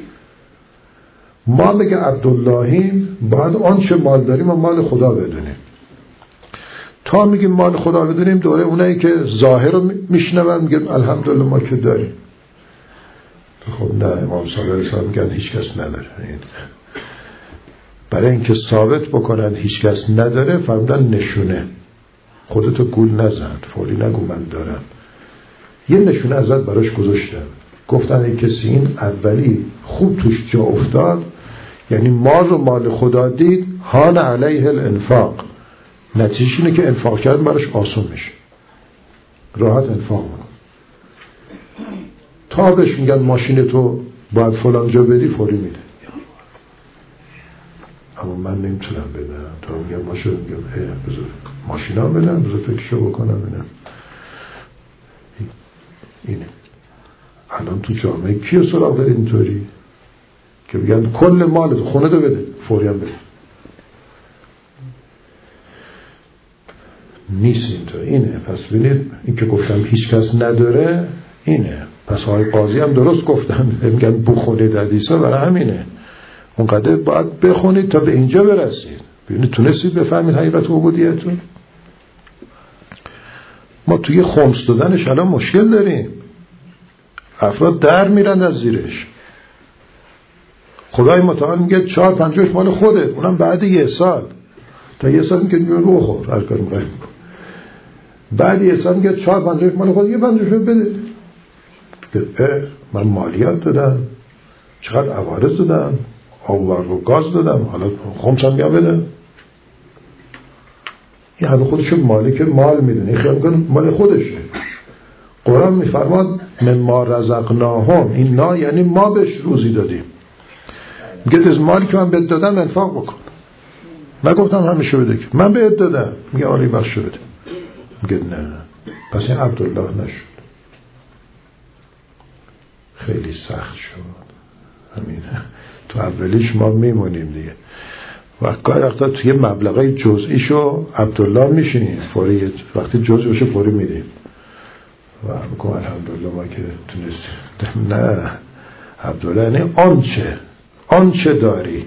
ما میگه عبداللهیم باید آنچه مال داریم و مال خدا بدونیم. تا میگیم مال خدا بدونیم دوره اونایی که ظاهر رو میشنون میگن الحمدلله ما که داریم. خب نه، امام صادق علیه السلام میگن هیچ کس نداره. برای اینکه ثابت بکنن هیچ کس نداره فرمودن نشونه. خودتو گول نزن، فوری نگو من دارم. یه نشونه ازت براش گذاشتن، گفتن ای کسی این اولی خوب توش جا افتاد، یعنی مال رو مال خدا دید، هان علیه الانفاق، نتیجه اینه که انفاق کردن براش آسون میشه، راحت انفاق میکن. تا بهش میگن ماشین تو باید فلان جا بدی، فوری میده. اما من نمیتونم بدم. تا میگم ماشین، میگم بذار ماشین ها بدم، بذار فکرشو بکنم بدم. اینه الان تو جامعه کیو سراغ داره اینطوری که بگن کل مالت خونه دو بده، فوری هم بده؟ نیست اینطور. اینه پس ببینید این که گفتم هیچ کس نداره اینه. پس آقای قاضی هم درست گفتن، میگن بخونید حدیثا، برای همینه اونقدر باید بخونید تا به اینجا برسید. ببینید تونستید بفهمید حقیقت عبودیتون. ما توی خمس دادنش الان مشکل داریم، افراد در میرن از زیرش. خدای متعال میگه 4/5 مال خوده، اونم بعد 1 سال. تا 1 سال میگه رو خور هر کار می‌خوای بکن. بعد 1 سال میگه 4/5 مال خود، 1/5 بده. من مالیات دادم، چقدر عوارض دادم، آب و گاز دادم، حالا خمس هم بده. این همه خودشو مالک مال میدونه، خیال میکنه مال خودشه. قرآن میفرماد مما رزقناهم، این نا یعنی ما بهش روزی دادیم. میگه از مالی که من بهت دادم انفاق بکن. نگفتم همیشه بده که من بهت دادم. میگه آره بخش بده. میگه نه. پس این عبدالله نشد. خیلی سخت شد. همین تو اولیش ما میمونیم دیگه. گاهی وقتا توی مبلغای جزئیشو عبدالله میشینیم، فوری وقتی جزئی باشه فوری میدیم و بگم الحمدلله ما که تونستیم. نه، عبدالله یعنی آنچه داری.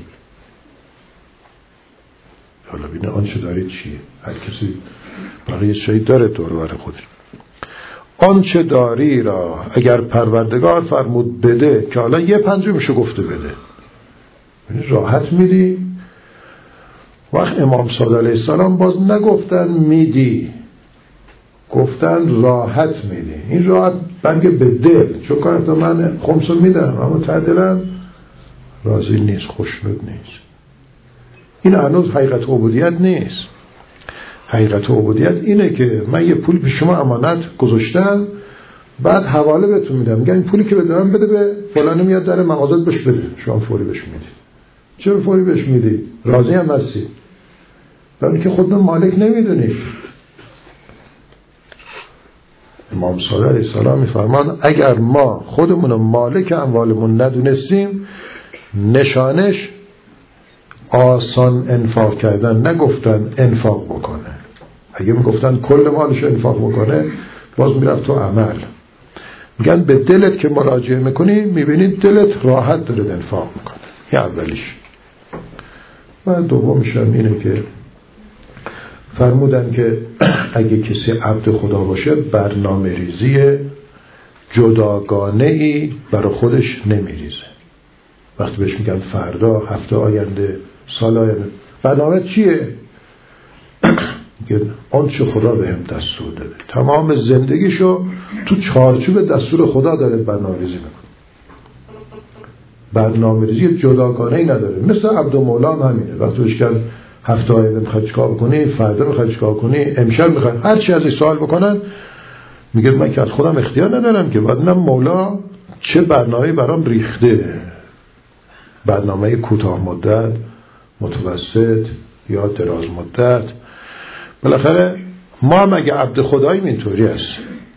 حالا بینه آنچه داری چیه؟ هر کسی برای چیزی داره دور و بر خودش. آنچه داری را اگر پروردگار فرمود بده، که حالا 1/5 گفته بده، راحت میدی. وقت امام صادق علیه السلام باز نگفتن میدی، گفتن راحت میدی. این راحت بنگه به دل، چون که من خمسو میدم اما تعدیلا راضی نیست، خوشنود نیست. این هنوز حقیقت عبودیت نیست. حقیقت عبودیت اینه که من یه پول پیش شما امانت گذاشتم، بعد حواله بهتون میدم، میگم این پولی که بده من بده به فلانی، میاد در مغازات بهش بده، شما فوری بهش میدید. چرا فوری بهش میدید؟ راضی هم هستی؟ برای که خودتون مالک نمیدونید. امام صادق علیه السلام میفرمان اگر ما خودمون مالک اموالمون ندونستیم، نشانش آسان انفاق کردن، نگفتن انفاق بکنه. اگه میگفتن کل مالش انفاق بکنه، باز میرفت تو عمل. میگن به دلت که مراجعه میکنی میبینید دلت راحت داره انفاق میکنه. این اولیش. و دومیش هم اینه که فرمودن که اگه کسی عبد خدا باشه برنامه ریزی جداگانه ای برای خودش نمیریزه. وقتی بهش میگن فردا، هفته آینده، سال آینده، برنامه چیه؟ میگن آنچه خدا بهم دستور داده. تمام زندگیشو تو چارچوب دستور خدا داره برنامه ریزی میکنه. برنامه ریزی جداگانه ای نداره. مثل عبدالمولا هم همینه. وقتی بهش گفت هفته آینده میخواد چیکار بکنی، فردا میخواد چیکار کنی، امشب میخواد، هر چی ازش سوال بکنن میگه من که از خودم اختیار ندارم که، بعدم مولا چه برنامه‌ای برام ریخته. برنامه کوتاه مدت، متوسط یا دراز مدت. بالاخره ما هم اگه عبد خداییم اینطوری است.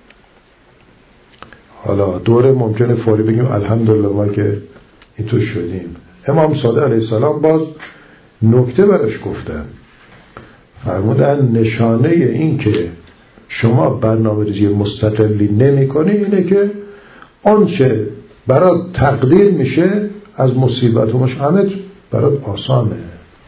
حالا دوره ممکنه فوری بگیم الحمدلله ما که اینطور شدیم. امام صادق علیه السلام باز نکته براش گفتن. فرمودن نشانه این که شما برنامه‌ریزی مستقلی نمی کنی اینه که آنچه برات تقدیر میشه از مصیبت و مشامت برات آسانه،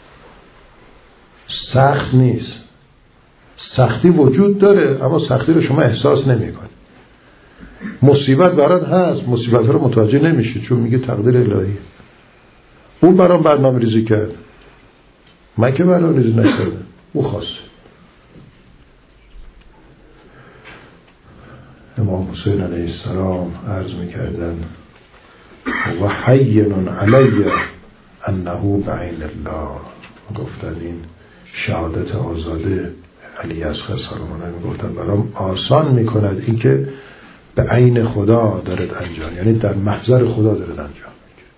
سخت نیست. سختی وجود داره اما سختی رو شما احساس نمی کنی. مصیبت برات هست، مصیبت رو متوجه نمیشه چون میگه تقدیر الهی. اون برام برنامه ریزی کرد، من که برنامه ریزی نکردم، او خواسته. امام حسین علیه السلام عرض میکردن و حین علی انه بعین الله. گفتن این شهادت آزاده علی اصغر سلام الله میگفتن برام آسان میکند این که به عین خدا دارد انجام، یعنی در محضر خدا دارد انجام میگیره.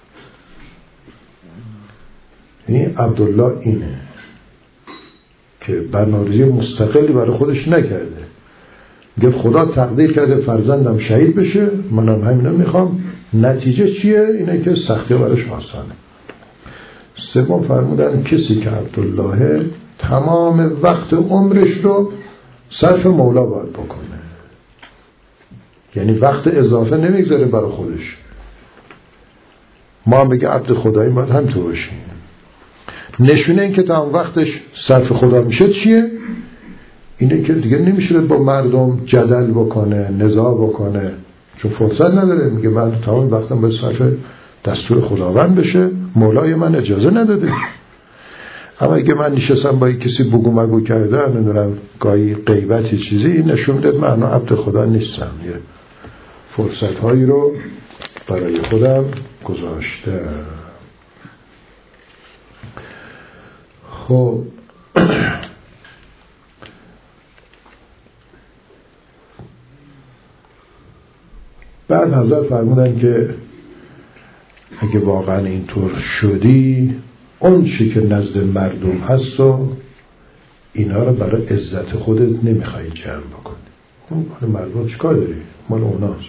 یعنی عبدالله اینه که برنامه‌ریزی مستقلی برای خودش نکرده. میگه خدا تقدیر کرده فرزندم شهید بشه، منم همینو میخوام. نتیجه چیه؟ اینه که سختی برش آسانه. سوم فرمودن کسی که عبدالله تمام وقت عمرش رو صرف مولا باید بکنه، یعنی وقت اضافه نمیگذاره برای خودش. ما هم بگه عبد خدایی باید همینطور باشیم. نشونه این که تمام وقتش صرف خدا میشه چیه؟ اینه که دیگه نمیشه با مردم جدل بکنه، نزاع بکنه، چون فرصت نداره. میگه من تمام وقتم باید صرف دستور خداوند بشه، مولای من اجازه نداده. اما اگه من نشستم با کسی بگو مگو کرده، نمیدونم گاهی غیبتی چیزی، این نشون میده من عبد خدا نیستم، یه فرصت هایی رو برای خودم گذاشته. خب بعد حضرت فرمودن که اگه واقعا اینطور شدی، اون چی که نزد مردم هست و اینا رو برای عزت خودت نمیخوای جمع بکنی. اون مال مردم چیکار داری؟ مال اوناست.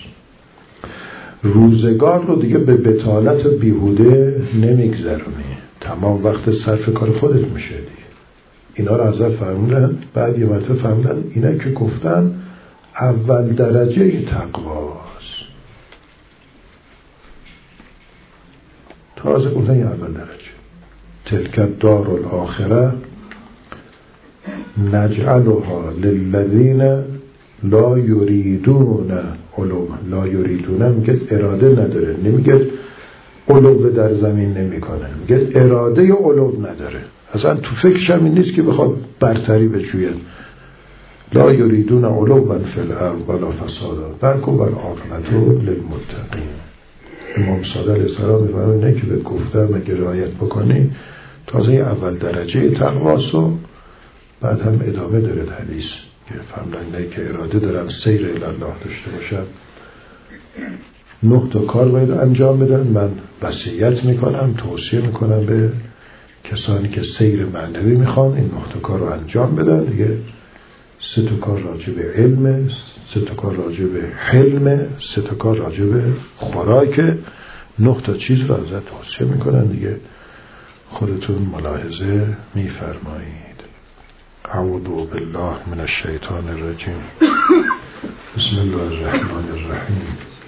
روزگار رو دیگه به بطالت و بیهوده نمیگذرونی، تمام وقت صرف کار خودت میشه دیگه. اینا رو حضرت فرمودن. بعد یه مرتبه فرمودن اینا که گفتن اول درجه تقواست. تازه گفتن یه اول درجه تلک دار الاخره نجعلها للذین لا یریدون علو. لا یریدون میگه اراده نداره، نمیگه علو در زمین نمیکنه، میگه اراده علو نداره، اصلا تو فکرش هم این نیست که بخواد برتری بجوید. لا یریدون علو فی الارض ولا فسادا بلکم والعاقبة للمتقین. امام صادق علیه السلام میفرمایند نه که به گفتم اگه رعایت بکنی تازه اول درجه تقواست و بعد هم ادامه داره حدیث که فهمدنده که اراده دارن سیر الی الله داشته باشن 9 تا کار باید انجام بدن. من وصیت میکنم، توصیه میکنم به کسانی که سیر معنوی میخوان این 9 تا کار رو انجام بدن دیگه. 3 تا کار راجع به علم، 3 تا کار راجع به حلم، 3 تا کار راجع به خوراک، 9 تا چیز رو ازت توصیه میکنن دیگه. خودتون ملاحظه میفرمایید. اعوذ بالله من الشیطان الرجیم. بسم الله الرحمن الرحیم.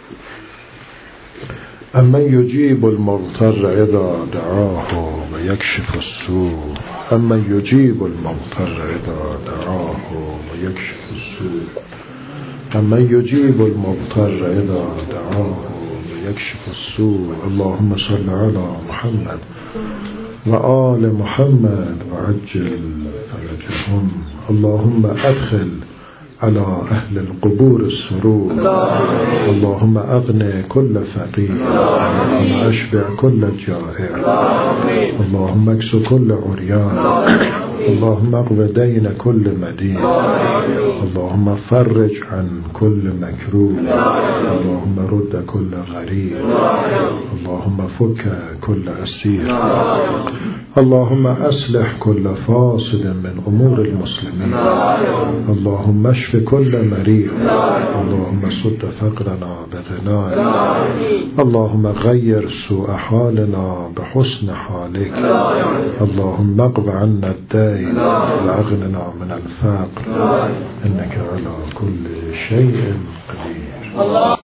اما یجیب المضطر اذا دعاه و یکشف السوء. اما یجیب المضطر اذا دعاه و یکشف السوء. اما یجیب المضطر اذا دعاه و یکشف السوء. اللهم صل علی محمد و آل محمد و عجل فرجهم. اللهم ادخل على أهل القبور السرور. اللهم أغني كل فقير، اللهم أشبع كل جائع، اللهم اكس كل عريان، اللهم اقض دين كل مدين، اللهم فرج عن كل مكروه، اللهم رد كل غريب، اللهم فك كل أسير، اللهم أصلح كل فاسد من أمور المسلمين، اللهم اشف كل مريض، اللهم سد فقرنا بغناء، اللهم غير سوء حالنا بحسن حالك، اللهم اقض عنا الدين وأغننا من الفقر إنك على كل شيء قدير.